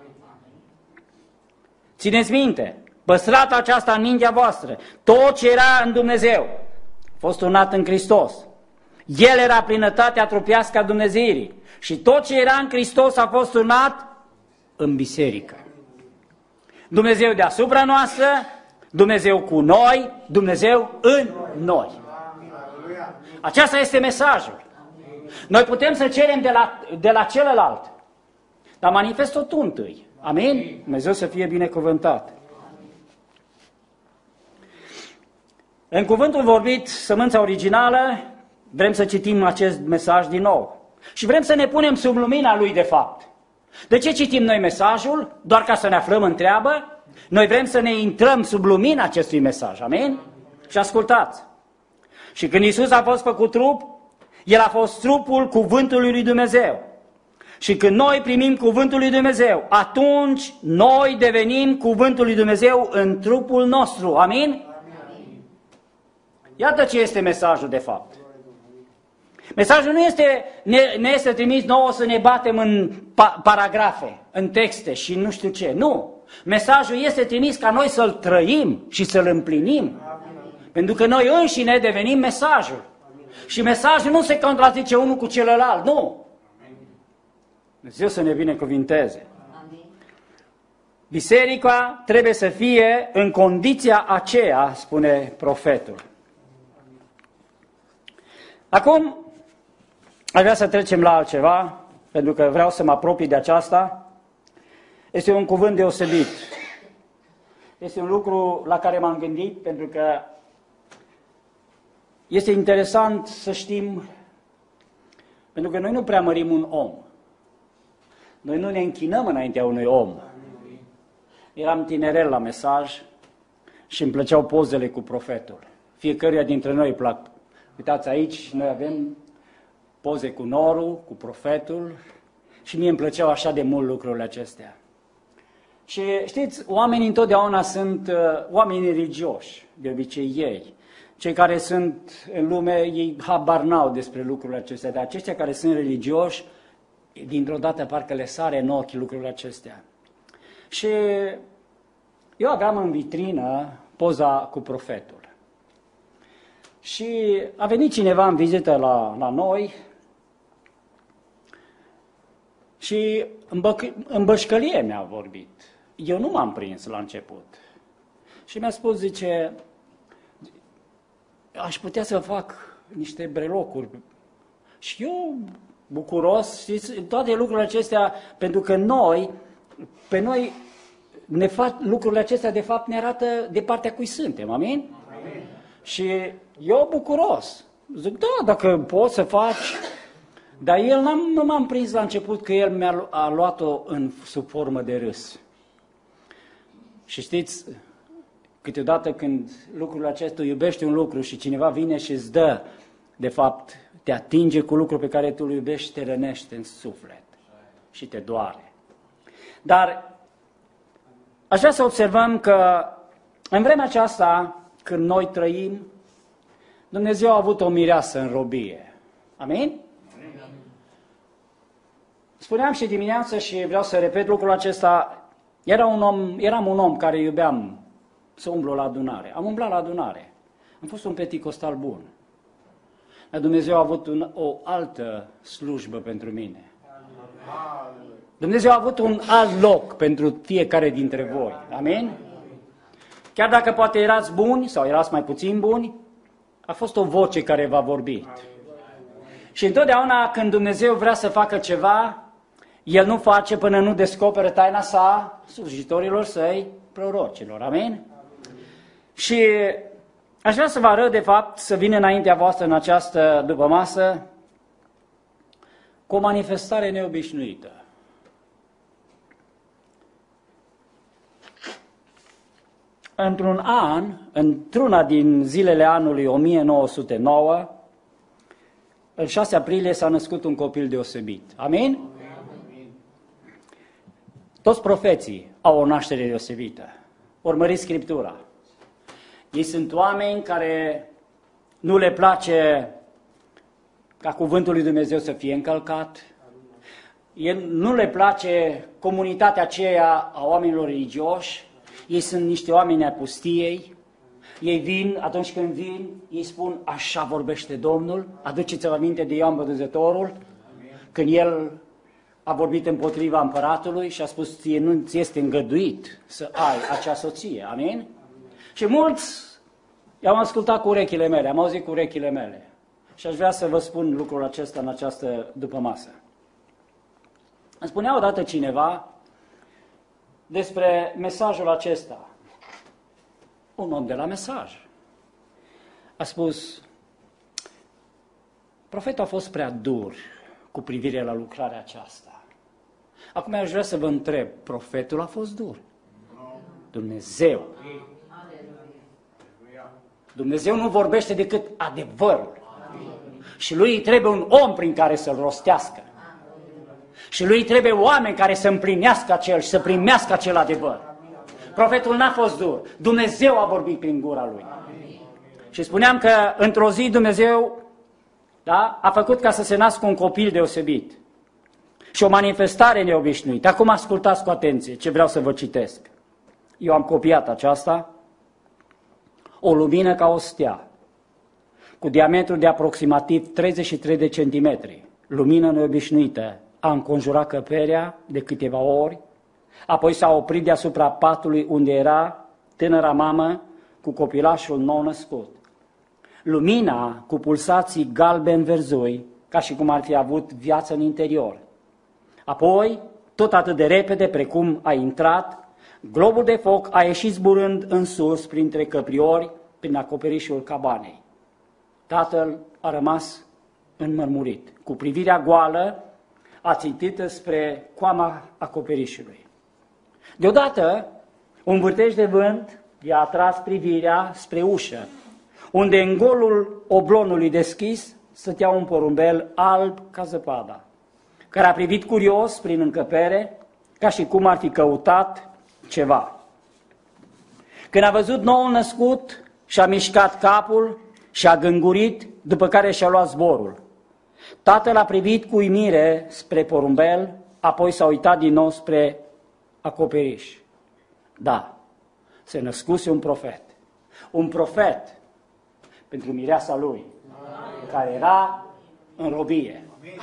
[SPEAKER 1] Țineți minte, păstrați aceasta în mintea voastră, tot ce era în Dumnezeu a fost turnat în Hristos. El era plinătatea trupească a Dumnezeirii și tot ce era în Hristos a fost turnat în biserică. Dumnezeu deasupra noastră, Dumnezeu cu noi, Dumnezeu în noi. Aceasta este mesajul. Noi putem să cerem de la, de la celălalt, dar manifest-o tu întâi. Amin? Dumnezeu să fie binecuvântat. În cuvântul vorbit, sămânța originală, vrem să citim acest mesaj din nou. Și vrem să ne punem sub lumina lui de fapt. De ce citim noi mesajul? Doar ca să ne aflăm în treabă? Noi vrem să ne intrăm sub lumina acestui mesaj, amin? Și ascultați. Și când Iisus a fost făcut trup, El a fost trupul cuvântului lui Dumnezeu. Și când noi primim cuvântul lui Dumnezeu, atunci noi devenim cuvântul lui Dumnezeu în trupul nostru, amin? Iată ce este mesajul de fapt. Mesajul nu este, ne, ne este trimis nouă să ne batem în pa, paragrafe, în texte și nu știu ce. Nu. Mesajul este trimis ca noi să-l trăim și să-l împlinim. Amin. Pentru că noi înșine devenim mesajul. Amin. Și mesajul nu se contrazice unul cu celălalt, nu. Dumnezeu să ne binecuvinteze. Amin. Biserica trebuie să fie în condiția aceea, spune profetul. Acum, aș vrea să trecem la altceva, pentru că vreau să mă apropii de aceasta. Este un cuvânt deosebit. Este un lucru la care m-am gândit, pentru că este interesant să știm, pentru că noi nu preamărim un om. Noi nu ne închinăm înaintea unui om. Eram tinerel la mesaj și îmi plăceau pozele cu profetul. Fiecăruia dintre noi îi plac. Uitați aici, noi avem poze cu norul, cu profetul și mie îmi plăceau așa de mult lucrurile acestea. Și știți, oamenii întotdeauna sunt uh, oameni religioși, de obicei ei. Cei care sunt în lume, ei habar n-au despre lucrurile acestea, dar aceștia care sunt religioși, dintr-o dată parcă le sare în ochi lucrurile acestea. Și eu aveam în vitrină poza cu profetul. Și a venit cineva în vizită la, la noi și în, bă, în bășcălie mi-a vorbit. Eu nu m-am prins la început. Și mi-a spus, zice, aș putea să fac niște brelocuri. Și eu, bucuros, știți, toate lucrurile acestea, pentru că noi, pe noi, ne fac, lucrurile acestea, de fapt, ne arată de partea cui suntem, amin? Amin. Și eu, bucuros, zic, da, dacă poți să faci, dar el n-am, nu m-am prins la început că el mi-a a luat-o în, sub formă de râs. Și știți, câteodată când lucrul acesta iubești un lucru și cineva vine și îți dă, de fapt, te atinge cu lucrul pe care tu îl iubești, te rănește în suflet și te doare. Dar aș vrea să observăm că în vremea aceasta, când noi trăim, Dumnezeu a avut o mireasă în robie. Amin? Spuneam și dimineața și vreau să repet lucrul acesta, era un om, eram un om care iubeam să umblu la adunare. Am umblat la adunare. Am fost un peticostal bun. Dar Dumnezeu a avut un, o altă slujbă pentru mine. Dumnezeu a avut un alt loc pentru fiecare dintre voi. Amin? Chiar dacă poate erați buni sau erați mai puțin buni, a fost o voce care v-a vorbit. Și întotdeauna când Dumnezeu vrea să facă ceva, El nu face până nu descoperă taina sa slujitorilor săi, prorocilor. Amin? Și aș vrea să vă arăt, de fapt, să vin înaintea voastră în această dupămasă cu o manifestare neobișnuită. Într-un an, într-una din zilele anului o mie nouă sute nouă, în șase aprilie s-a născut un copil deosebit. Amin? Toți profeții au o naștere deosebită. Urmăriți Scriptura. Ei sunt oameni care nu le place ca cuvântul lui Dumnezeu să fie încălcat. Ei nu le place comunitatea aceea a oamenilor religioși. Ei sunt niște oameni ai pustiei. Ei vin, atunci când vin, ei spun, așa vorbește Domnul. Aduceți-vă aminte de Ioan Botezătorul, când el a vorbit împotriva împăratului și a spus, ție nu ți este îngăduit să ai acea soție. Amin? Și mulți i-au ascultat cu urechile mele, am auzit cu urechile mele. Și aș vrea să vă spun lucrul acesta în această dupămasă. Îmi spunea odată cineva despre mesajul acesta. Un om de la mesaj. A spus, profetul a fost prea dur cu privire la lucrarea aceasta. Acum aș vrea să vă întreb, profetul a fost dur? Dumnezeu. Dumnezeu nu vorbește decât adevărul. Și lui îi trebuie un om prin care să-l rostească. Și lui îi trebuie oameni care să împlinească acel și să primească acel adevăr. Profetul n-a fost dur. Dumnezeu a vorbit prin gura lui. Și spuneam că într-o zi Dumnezeu, da, a făcut ca să se nască un copil deosebit. Și o manifestare neobișnuită. Acum ascultați cu atenție ce vreau să vă citesc. Eu am copiat aceasta. O lumină ca o stea, cu diametru de aproximativ treizeci și trei de centimetri, lumină neobișnuită, a înconjurat căperea de câteva ori, apoi s-a oprit deasupra patului unde era tânăra mamă cu copilașul nou născut. Lumina cu pulsații galben-verzui, ca și cum ar fi avut viață în interior. Apoi tot atât de repede precum a intrat, globul de foc a ieșit zburând în sus printre căpriori, prin acoperișul cabanei. Tatăl a rămas înmărmurit, cu privirea goală, ațintită spre coama acoperișului. Deodată, un vârtej de vânt i-a atras privirea spre ușă, unde în golul oblonului deschis stătea un porumbel alb ca zăpada, care a privit curios prin încăpere, ca și cum ar fi căutat ceva. Când a văzut noul născut, și-a mișcat capul și-a gângurit, după care și-a luat zborul. Tatăl a privit cu uimire spre porumbel, apoi s-a uitat din nou spre acoperiș. Da, se născuse un profet. Un profet pentru mireasa lui, care era în robie.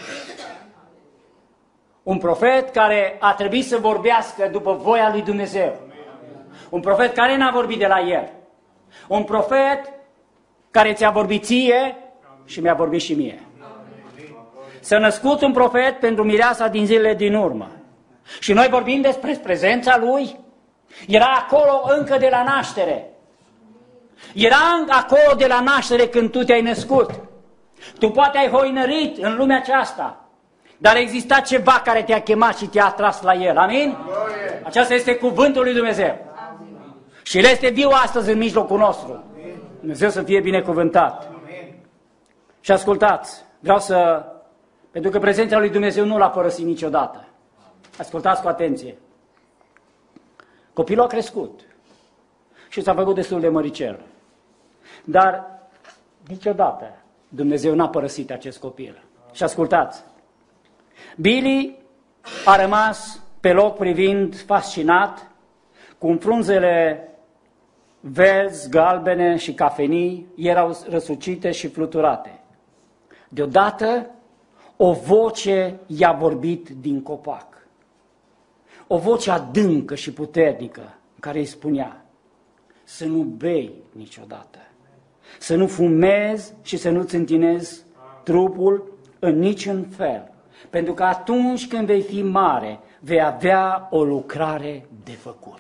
[SPEAKER 1] Un profet care a trebuit să vorbească după voia lui Dumnezeu. Un profet care n-a vorbit de la el. Un profet care ți-a vorbit ție și mi-a vorbit și mie. S-a născut un profet pentru mireasa din zilele din urmă. Și noi vorbim despre prezența lui. Era acolo încă de la naștere. Era acolo de la naștere când tu te-ai născut. Tu poate ai hoinărit în lumea aceasta, dar exista ceva care te-a chemat și te-a atras la el. Amin? Aceasta este cuvântul lui Dumnezeu. Și el este viu astăzi în mijlocul nostru. Dumnezeu să fie binecuvântat. Și ascultați, vreau să... Pentru că prezența lui Dumnezeu nu l-a părăsit niciodată. Ascultați cu atenție. Copilul a crescut și s-a făcut destul de măricel. Dar niciodată Dumnezeu n-a părăsit acest copil. Și ascultați, Billy a rămas pe loc privind fascinat, cum frunzele verzi, galbene și cafenii erau răsucite și fluturate. Deodată, o voce i-a vorbit din copac. O voce adâncă și puternică care îi spunea să nu bei niciodată, să nu fumezi și să nu-ți întinezi trupul în niciun fel, pentru că atunci când vei fi mare, vei avea o lucrare de făcut.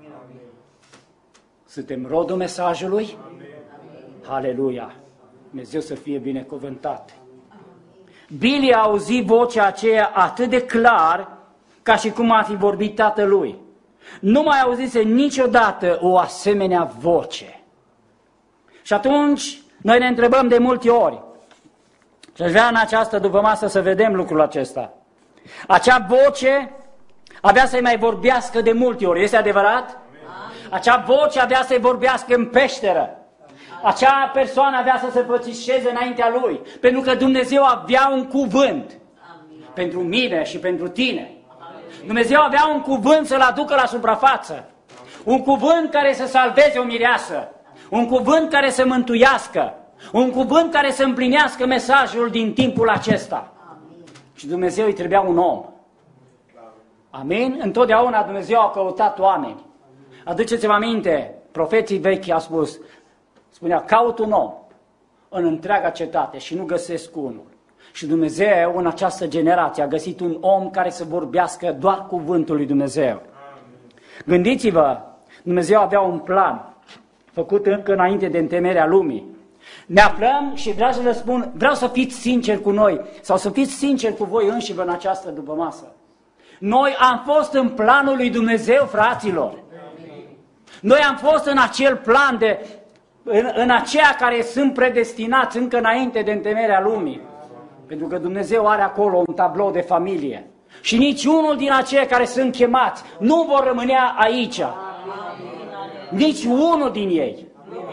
[SPEAKER 1] Suntem rodul mesajului? Aleluia! Dumnezeu să fie binecuvântat! Billy a auzit vocea aceea atât de clar ca și cum ar fi vorbit tatălui. Nu mai auzise niciodată o asemenea voce. Și atunci noi ne întrebăm de multe ori, și aș vrea în această dupămasă să vedem lucrul acesta. Acea voce avea să-i mai vorbească de multe ori, este adevărat? Acea voce avea să-i vorbească în peșteră. Acea persoană avea să se pățișeze înaintea lui, pentru că Dumnezeu avea un cuvânt pentru mine și pentru tine. Dumnezeu avea un cuvânt să-l aducă la suprafață, un cuvânt care să salveze o mireasă, un cuvânt care să mântuiască, un cuvânt care să împlinească mesajul din timpul acesta. Și Dumnezeu îi trebuia un om. Amin? Întotdeauna Dumnezeu a căutat oameni. Aduceți-vă aminte, profeții vechi au spus, spunea, caut un om în întreaga cetate și nu găsesc unul. Și Dumnezeu în această generație a găsit un om care să vorbească doar cuvântul lui Dumnezeu. Gândiți-vă, Dumnezeu avea un plan făcut încă înainte de întemeierea lumii. Ne aflăm și vreau să vă spun, vreau să fiți sinceri cu noi sau să fiți sinceri cu voi înșivă în această dupămasă. Noi am fost în planul lui Dumnezeu, fraților. Noi am fost în acel plan, de, în, în aceia care sunt predestinați încă înainte de întemeierea lumii. Pentru că Dumnezeu are acolo un tablou de familie. Și niciunul din aceia care sunt chemați nu vor rămâne aici. Nici unul din ei.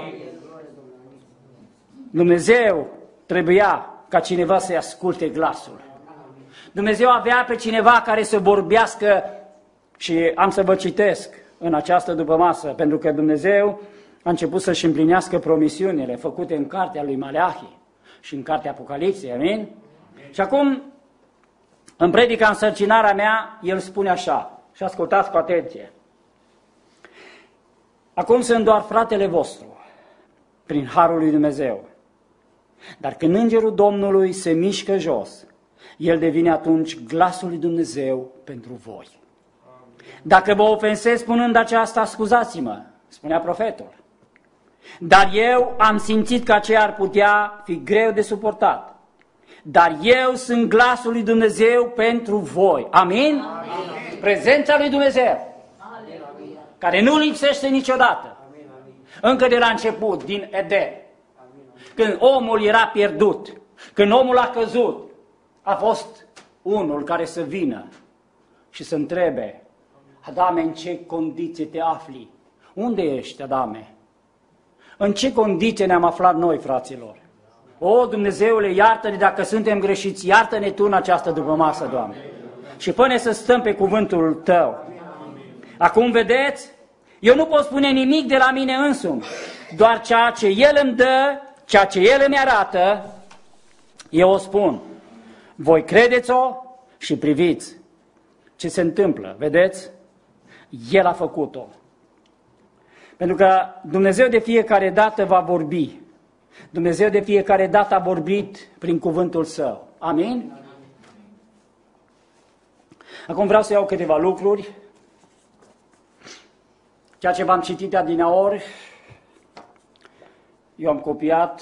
[SPEAKER 1] Dumnezeu trebuia ca cineva să-i asculte glasul. Dumnezeu avea pe cineva care să vorbească și am să vă citesc în această dupămasă, pentru că Dumnezeu a început să-și împlinească promisiunile făcute în cartea lui Maleahi și în cartea Apocalipsei, amin? Și acum, în predica însărcinarea mea, el spune așa, și ascultați cu atenție. Acum sunt doar fratele vostru, prin harul lui Dumnezeu. Dar când îngerul Domnului se mișcă jos,
[SPEAKER 2] El devine atunci glasul lui Dumnezeu pentru voi. Dacă vă ofensez spunând aceasta, scuzați-mă, spunea profetul. Dar eu am simțit că aceea ar putea fi greu de suportat. Dar eu sunt glasul lui Dumnezeu pentru voi. Amin? Amin. Prezența lui Dumnezeu, Amin. Care nu lipsește niciodată. Amin. Încă de la început, din Eden, când omul era pierdut, când omul a căzut, a fost unul care să vină și să întrebe: Adame, în ce condiție te afli? Unde ești, Adame? În ce condiție ne-am aflat noi, fraților? O, Dumnezeule, iartă-ne dacă suntem greșiți, iartă-ne Tu în această dupămasă, Doamne. Și fă-ne să stăm pe cuvântul Tău. Acum vedeți, eu nu pot spune nimic de la mine însumi, doar ceea ce El îmi dă, ceea ce El îmi arată, eu o spun. Voi credeți-o și priviți ce se întâmplă, vedeți? El a făcut-o. Pentru că Dumnezeu de fiecare dată va vorbi. Dumnezeu de fiecare dată a vorbit prin cuvântul Său. Amin? Acum vreau să iau câteva lucruri. Ceea ce v-am citit adineaori, eu am copiat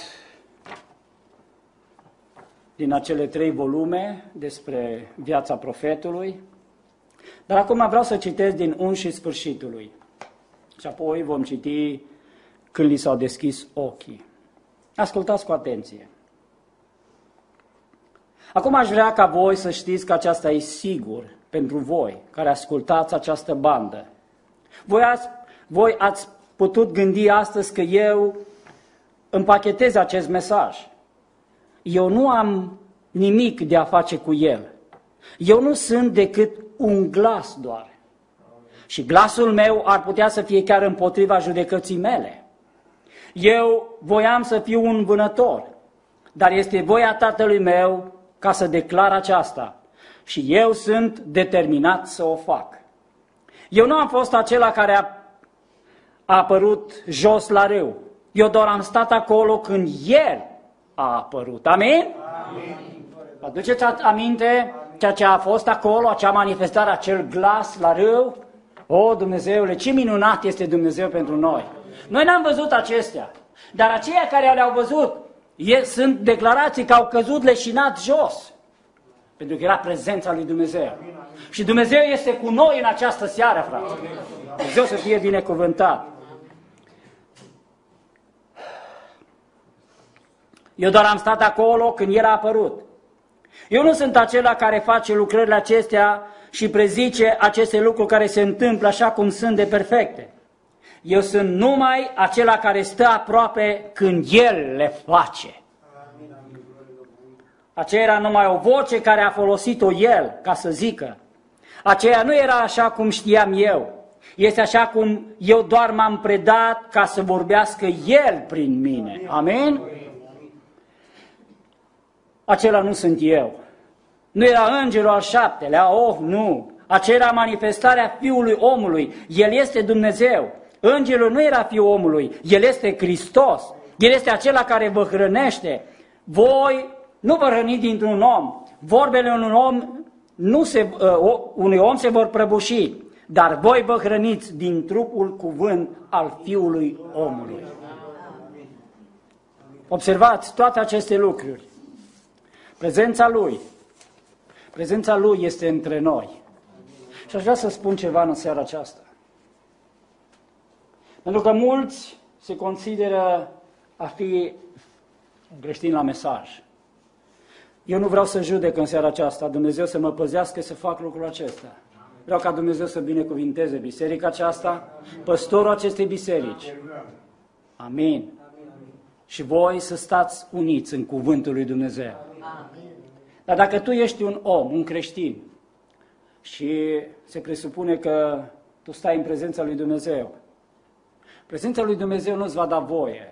[SPEAKER 2] din acele trei volume despre viața profetului. Dar acum vreau să citesc din Unșii Sfârșitului. Și apoi vom citi Când li s-au deschis ochii. Ascultați cu atenție. Acum aș vrea ca voi să știți că aceasta e sigur pentru voi, care ascultați această bandă. Voi ați, voi ați putut gândi astăzi că eu împachetez acest mesaj. Eu nu am nimic de a face cu el. Eu nu sunt decât un glas doar. Și glasul meu ar putea să fie chiar împotriva judecății mele. Eu voiam să fiu un vânător, dar este voia Tatălui meu ca să declar aceasta. Și eu sunt determinat să o fac. Eu nu am fost acela care a, a apărut jos la râu. Eu doar am stat acolo când El a apărut. Amin? Amin. Vă aduceți aminte ceea ce a fost acolo, acea manifestare, acel glas la râu? O, Dumnezeule, ce minunat este Dumnezeu pentru noi! Noi n-am văzut acestea, dar aceia care le-au văzut e, sunt declarații că au căzut leșinat jos, pentru că era prezența lui Dumnezeu. Și Dumnezeu este cu noi în această seară, frate. Dumnezeu să fie binecuvântat. Eu doar am stat acolo când El a apărut. Eu nu sunt acela care face lucrările acestea și prezice aceste lucruri care se întâmplă așa cum sunt de perfecte. Eu sunt numai acela care stă aproape când El le face. Aceea era numai o voce care a folosit-o El ca să zică. Aceea nu era așa cum știam eu. Este așa cum eu doar m-am predat ca să vorbească El prin mine. Amin? Acela nu sunt eu. Nu era îngerul al șaptelea, oh, nu. Aceea era manifestarea Fiului omului. El este Dumnezeu. Îngerul nu era Fiul omului, El este Hristos. El este acela care vă hrănește. Voi nu vă hrăniți dintr-un om. Vorbele unui om, nu se, uh, unui om se vor prăbuși, dar voi vă hrăniți din trupul cuvânt al Fiului omului. Observați toate aceste lucruri. Prezența Lui, prezența Lui este între noi. Și aș vrea să spun ceva în seara aceasta. Pentru că mulți se consideră a fi creștini la mesaj. Eu nu vreau să judec în seara aceasta, Dumnezeu să mă păzească să fac lucrul acesta. Vreau ca Dumnezeu să binecuvinteze biserica aceasta, păstorul acestei biserici. Amin. Și voi să stați uniți în cuvântul lui Dumnezeu. Dar dacă tu ești un om, un creștin, și se presupune că tu stai în prezența lui Dumnezeu, prezența lui Dumnezeu nu-ți va da voie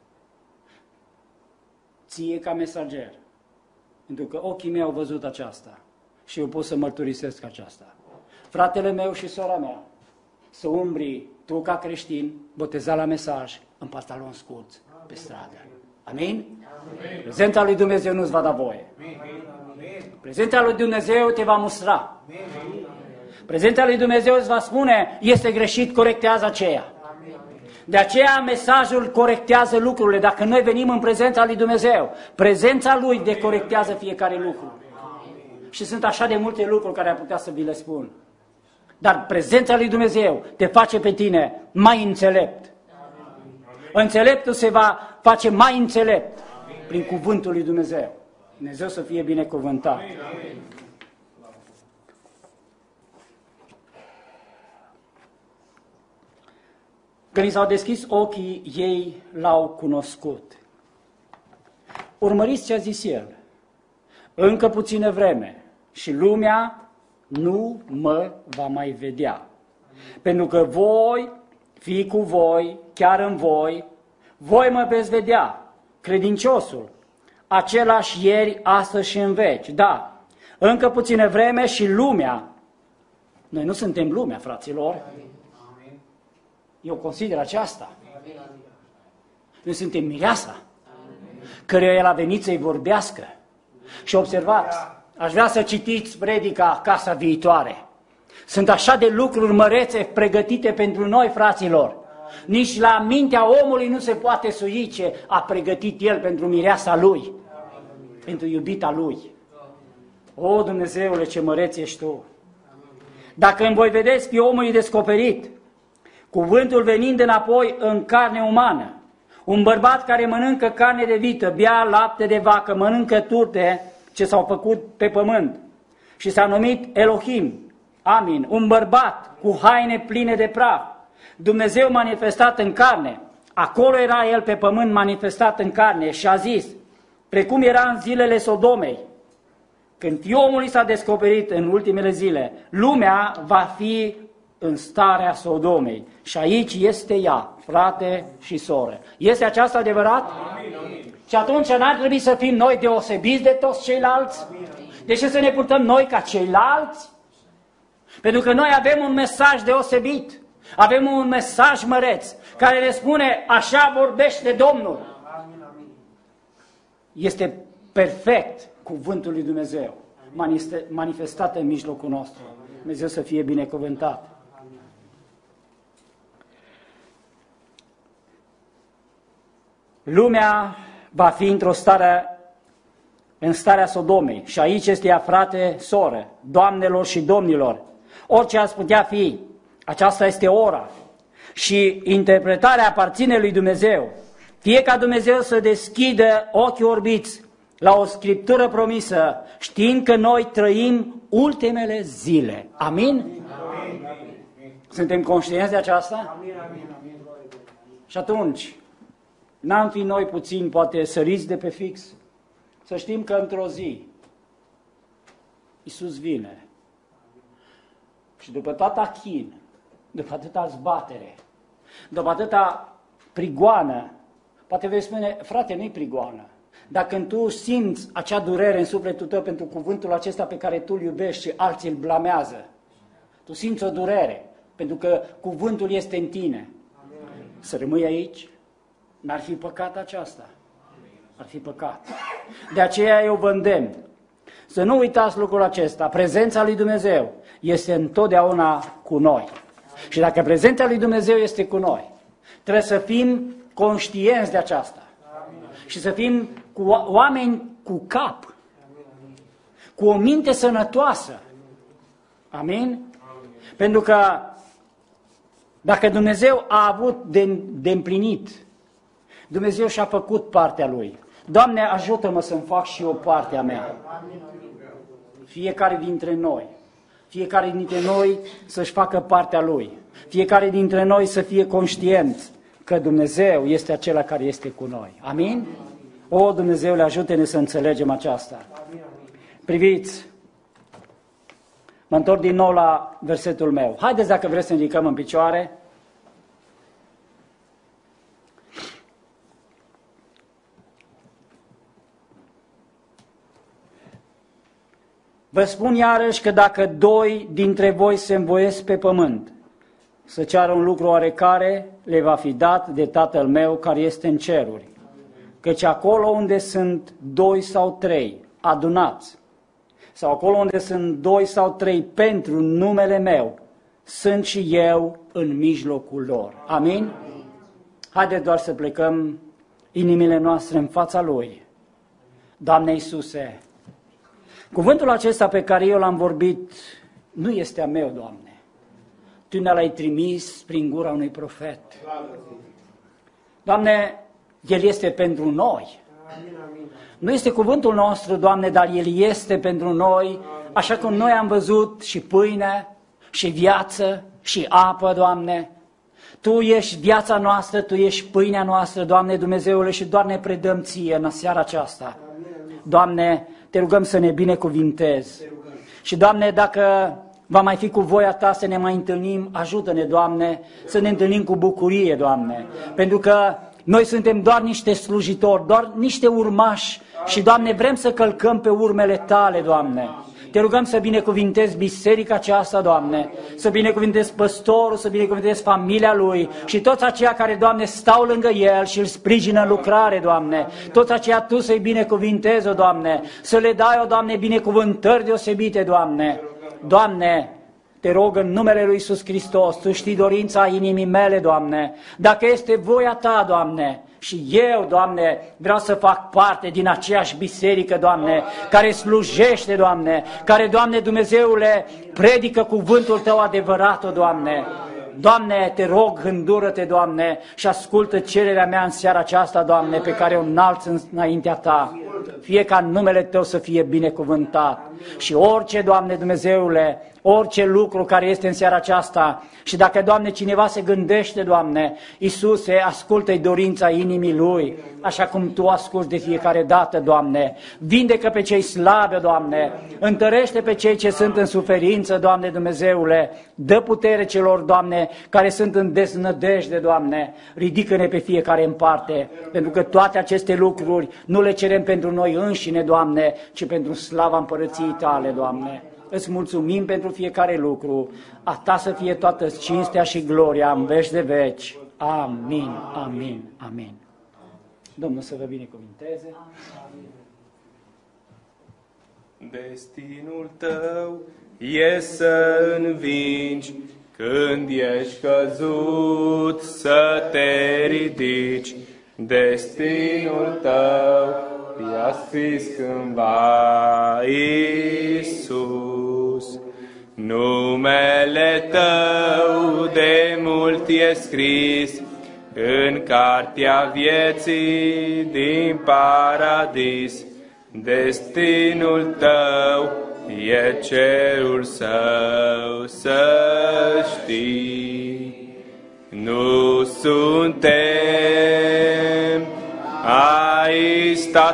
[SPEAKER 2] ție ca mesager. Pentru că ochii mei au văzut aceasta și eu pot să mărturisesc aceasta. Fratele meu și sora mea, să umbri tu ca creștin, botezat la mesaj, în pantaloni scurți, pe stradă. Amin? Amin. Prezența lui Dumnezeu nu-ți va da voie. Amin. Prezența lui Dumnezeu te va mustra. Amin. Prezența lui Dumnezeu îți va spune, este greșit, corectează aceea. De aceea mesajul corectează lucrurile. Dacă noi venim în prezența lui Dumnezeu, prezența lui decorectează fiecare lucru. Și sunt așa de multe lucruri care ar putea să vi le spun. Dar prezența lui Dumnezeu te face pe tine mai înțelept. Înțeleptul se va face mai înțelept prin cuvântul lui Dumnezeu. Dumnezeu să fie binecuvântat. Când i s-au deschis ochii, ei l-au cunoscut. Urmăriți ce a zis el. Încă puțină vreme și lumea nu mă va mai vedea. Pentru că voi, fi cu voi, chiar în voi, voi mă veți vedea, credinciosul, același ieri, astăzi și în veci. Da, încă puțină vreme și lumea, noi nu suntem lumea, fraților, eu consider aceasta. Noi suntem mireasa, căreia el a venit să-i vorbească. Și observați, aș vrea să citiți predica Casa Viitoare. Sunt așa de lucruri mărețe pregătite pentru noi, fraților. Nici la mintea omului nu se poate sui ce a pregătit el pentru mireasa lui, pentru iubita lui. O, Dumnezeule, ce măreț ești tu! Dacă îmi voi vedeți pe omul descoperit, cuvântul venind înapoi în carne umană, un bărbat care mănâncă carne de vită, bea lapte de vacă, mănâncă turte ce s-au făcut pe pământ și s-a numit Elohim, amin, un bărbat cu haine pline de praf, Dumnezeu manifestat în carne, acolo era el pe pământ manifestat în carne și a zis, precum era în zilele Sodomei, când Fiul omului s-a descoperit în ultimele zile, lumea va fi în starea Sodomei. Și aici este ea, frate și soră. Este aceasta adevărat? Amin, amin. Și atunci n-ar trebui să fim noi deosebiți de toți ceilalți? De ce să ne purtăm noi ca ceilalți? Pentru că noi avem un mesaj deosebit. Avem un mesaj măreț care ne spune, așa vorbește Domnul. Este perfect cuvântul lui Dumnezeu manifestat în mijlocul nostru. Dumnezeu să fie binecuvântat. Lumea va fi într-o stare, în starea Sodomei. Și aici este ea, frate, soră, doamnelor și domnilor. Orice ați putea fi, aceasta este ora. Și interpretarea aparține lui Dumnezeu. Fie ca Dumnezeu să deschidă ochii orbiți la o scriptură promisă, știind că noi trăim ultimele zile. Amin? Amin. Suntem conștienți de aceasta? Amin, amin, amin. Și atunci, n-am fi noi puțin, poate, săriți de pe fix? Să știm că într-o zi Iisus vine și după toată chin, după atâta zbatere, după atâta prigoană, poate vei spune, frate, nu-i prigoană. Dacă când tu simți acea durere în sufletul tău pentru cuvântul acesta pe care tu îl iubești și alții îl blamează, tu simți o durere, pentru că cuvântul este în tine. Amin. Să rămâi aici, n-ar fi păcat aceasta. Ar fi păcat. De aceea eu vă îndemn să nu uitați lucrul acesta. Prezența lui Dumnezeu este întotdeauna cu noi. Și dacă prezența lui Dumnezeu este cu noi, trebuie să fim conștienți de aceasta. Și să fim cu oameni cu cap, cu o minte sănătoasă. Amin? Pentru că dacă Dumnezeu a avut de, de împlinit, Dumnezeu și-a făcut partea Lui. Doamne, ajută-mă să-mi fac și eu partea mea. Fiecare dintre noi, fiecare dintre noi să-și facă partea Lui. Fiecare dintre noi să fie conștient că Dumnezeu este acela care este cu noi. Amin? O, Dumnezeule, ajută-ne să înțelegem aceasta. Priviți, mă întorc din nou la versetul meu. Haideți, dacă vreți, să ne ridicăm în picioare. Vă spun iarăși că dacă doi dintre voi se învoiesc pe pământ să ceară un lucru oarecare, le va fi dat de Tatăl meu care este în ceruri. căci acolo unde sunt doi sau trei adunați, sau acolo unde sunt doi sau trei pentru numele meu, sunt și eu în mijlocul lor. Amin? Haideți doar să plecăm inimile noastre în fața Lui. Doamne Iisuse, cuvântul acesta pe care eu l-am vorbit nu este a meu, Doamne. Tu ne l-ai trimis prin gura unui profet. Doamne, El este pentru noi. Nu este cuvântul nostru, Doamne, dar El este pentru noi, așa cum noi am văzut și pâine, și viață, și apă, Doamne. Tu ești viața noastră, Tu ești pâinea noastră, Doamne Dumnezeule, și doar ne predăm Ție în seara aceasta. Doamne, Te rugăm să ne binecuvintezi. Și, Doamne, dacă va mai fi cu voia Ta să ne mai întâlnim, ajută-ne, Doamne, să ne întâlnim cu bucurie, Doamne, pentru că noi suntem doar niște slujitori, doar niște urmași și, Doamne, vrem să călcăm pe urmele Tale, Doamne. Te rugăm să binecuvintezi biserica aceasta, Doamne, să binecuvintezi păstorul, să binecuvintezi familia lui și toți aceia care, Doamne, stau lângă el și îl sprijină în lucrare, Doamne. Toți aceia Tu să-i binecuvintezi, o Doamne, să le dai, o Doamne, binecuvântări deosebite, Doamne. Doamne, Te rog în numele Lui Iisus Hristos, Tu știi dorința inimii mele, Doamne. Dacă este voia Ta, Doamne, și eu, Doamne, vreau să fac parte din aceeași biserică, Doamne, care slujește, Doamne, care, Doamne Dumnezeule, predică cuvântul Tău adevărat, o Doamne. Doamne, Te rog, îndură-Te, Doamne, și ascultă cererea mea în seara aceasta, Doamne, pe care o înalți înaintea Ta. Fie ca numele Tău să fie binecuvântat. Și orice, Doamne Dumnezeule, orice lucru care este în seara aceasta, și dacă, Doamne, cineva se gândește, Doamne, Iisuse, ascultă-i dorința inimii lui, așa cum Tu asculți de fiecare dată, Doamne. Vindecă pe cei slabi, Doamne, întărește pe cei ce sunt în suferință, Doamne Dumnezeule, dă putere celor, Doamne, care sunt în deznădejde, Doamne, ridică-ne pe fiecare în parte, pentru că toate aceste lucruri nu le cerem pentru noi înșine, Doamne, ci pentru slava împărăției Tale, Doamne. Îți mulțumim pentru fiecare lucru, a Ta să fie toată cinstea și gloria în veci de veci. Amin, amin, amin. Domnul să vă binecuvinteze.
[SPEAKER 3] Destinul tău e să învingi, când ești căzut să te ridici. Destinul tău i-a scris cândva Iisus. Numele tău de mult e scris în cartea vieții din paradis. Destinul tău e cerul său, să știi. Nu suntem ai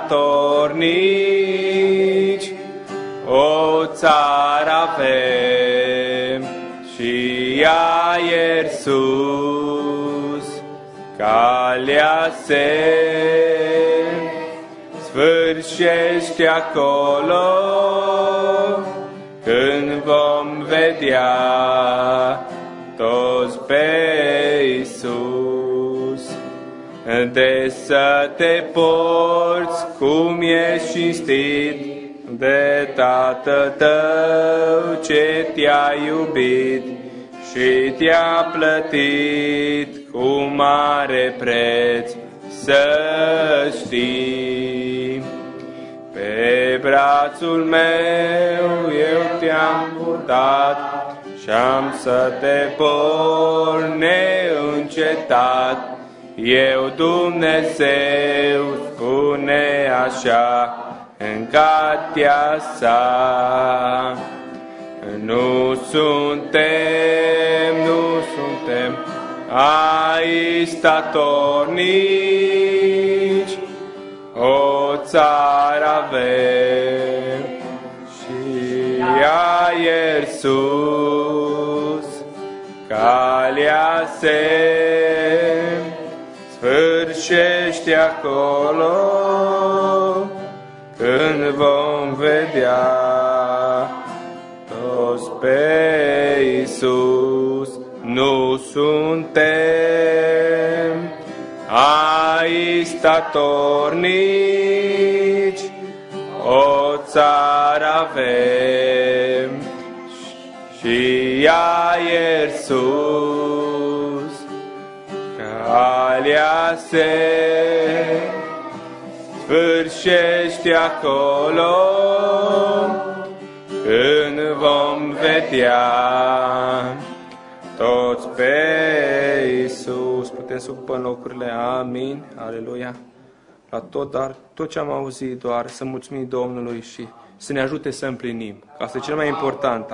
[SPEAKER 3] statornici, o țară avem și aer sus, calea se sfârșește acolo, când vom vedea toți pe Iisus. De să te porți cum ești cinstit de Tatăl tău ce te-a iubit și te-a plătit cu mare preț, să știi. Pe brațul meu eu te-am purtat și-am să te por neîncetat. Eu, Dumnezeu, spune așa în cartea sa. Nu suntem, nu suntem ai statornici, o țară avem și aer sus, calea se sfârșește acolo, când vom vedea toți pe Iisus. Nu suntem ai statornici, o țară avem, și ea e sus, calea se sfârșește acolo, când vom vedea toți pe Iisus. Putem să ocupăm locurile. Amin. Aleluia. La tot, dar tot ce am auzit, doar să mulțumim Domnului și să ne ajute să împlinim. Asta e cel mai important.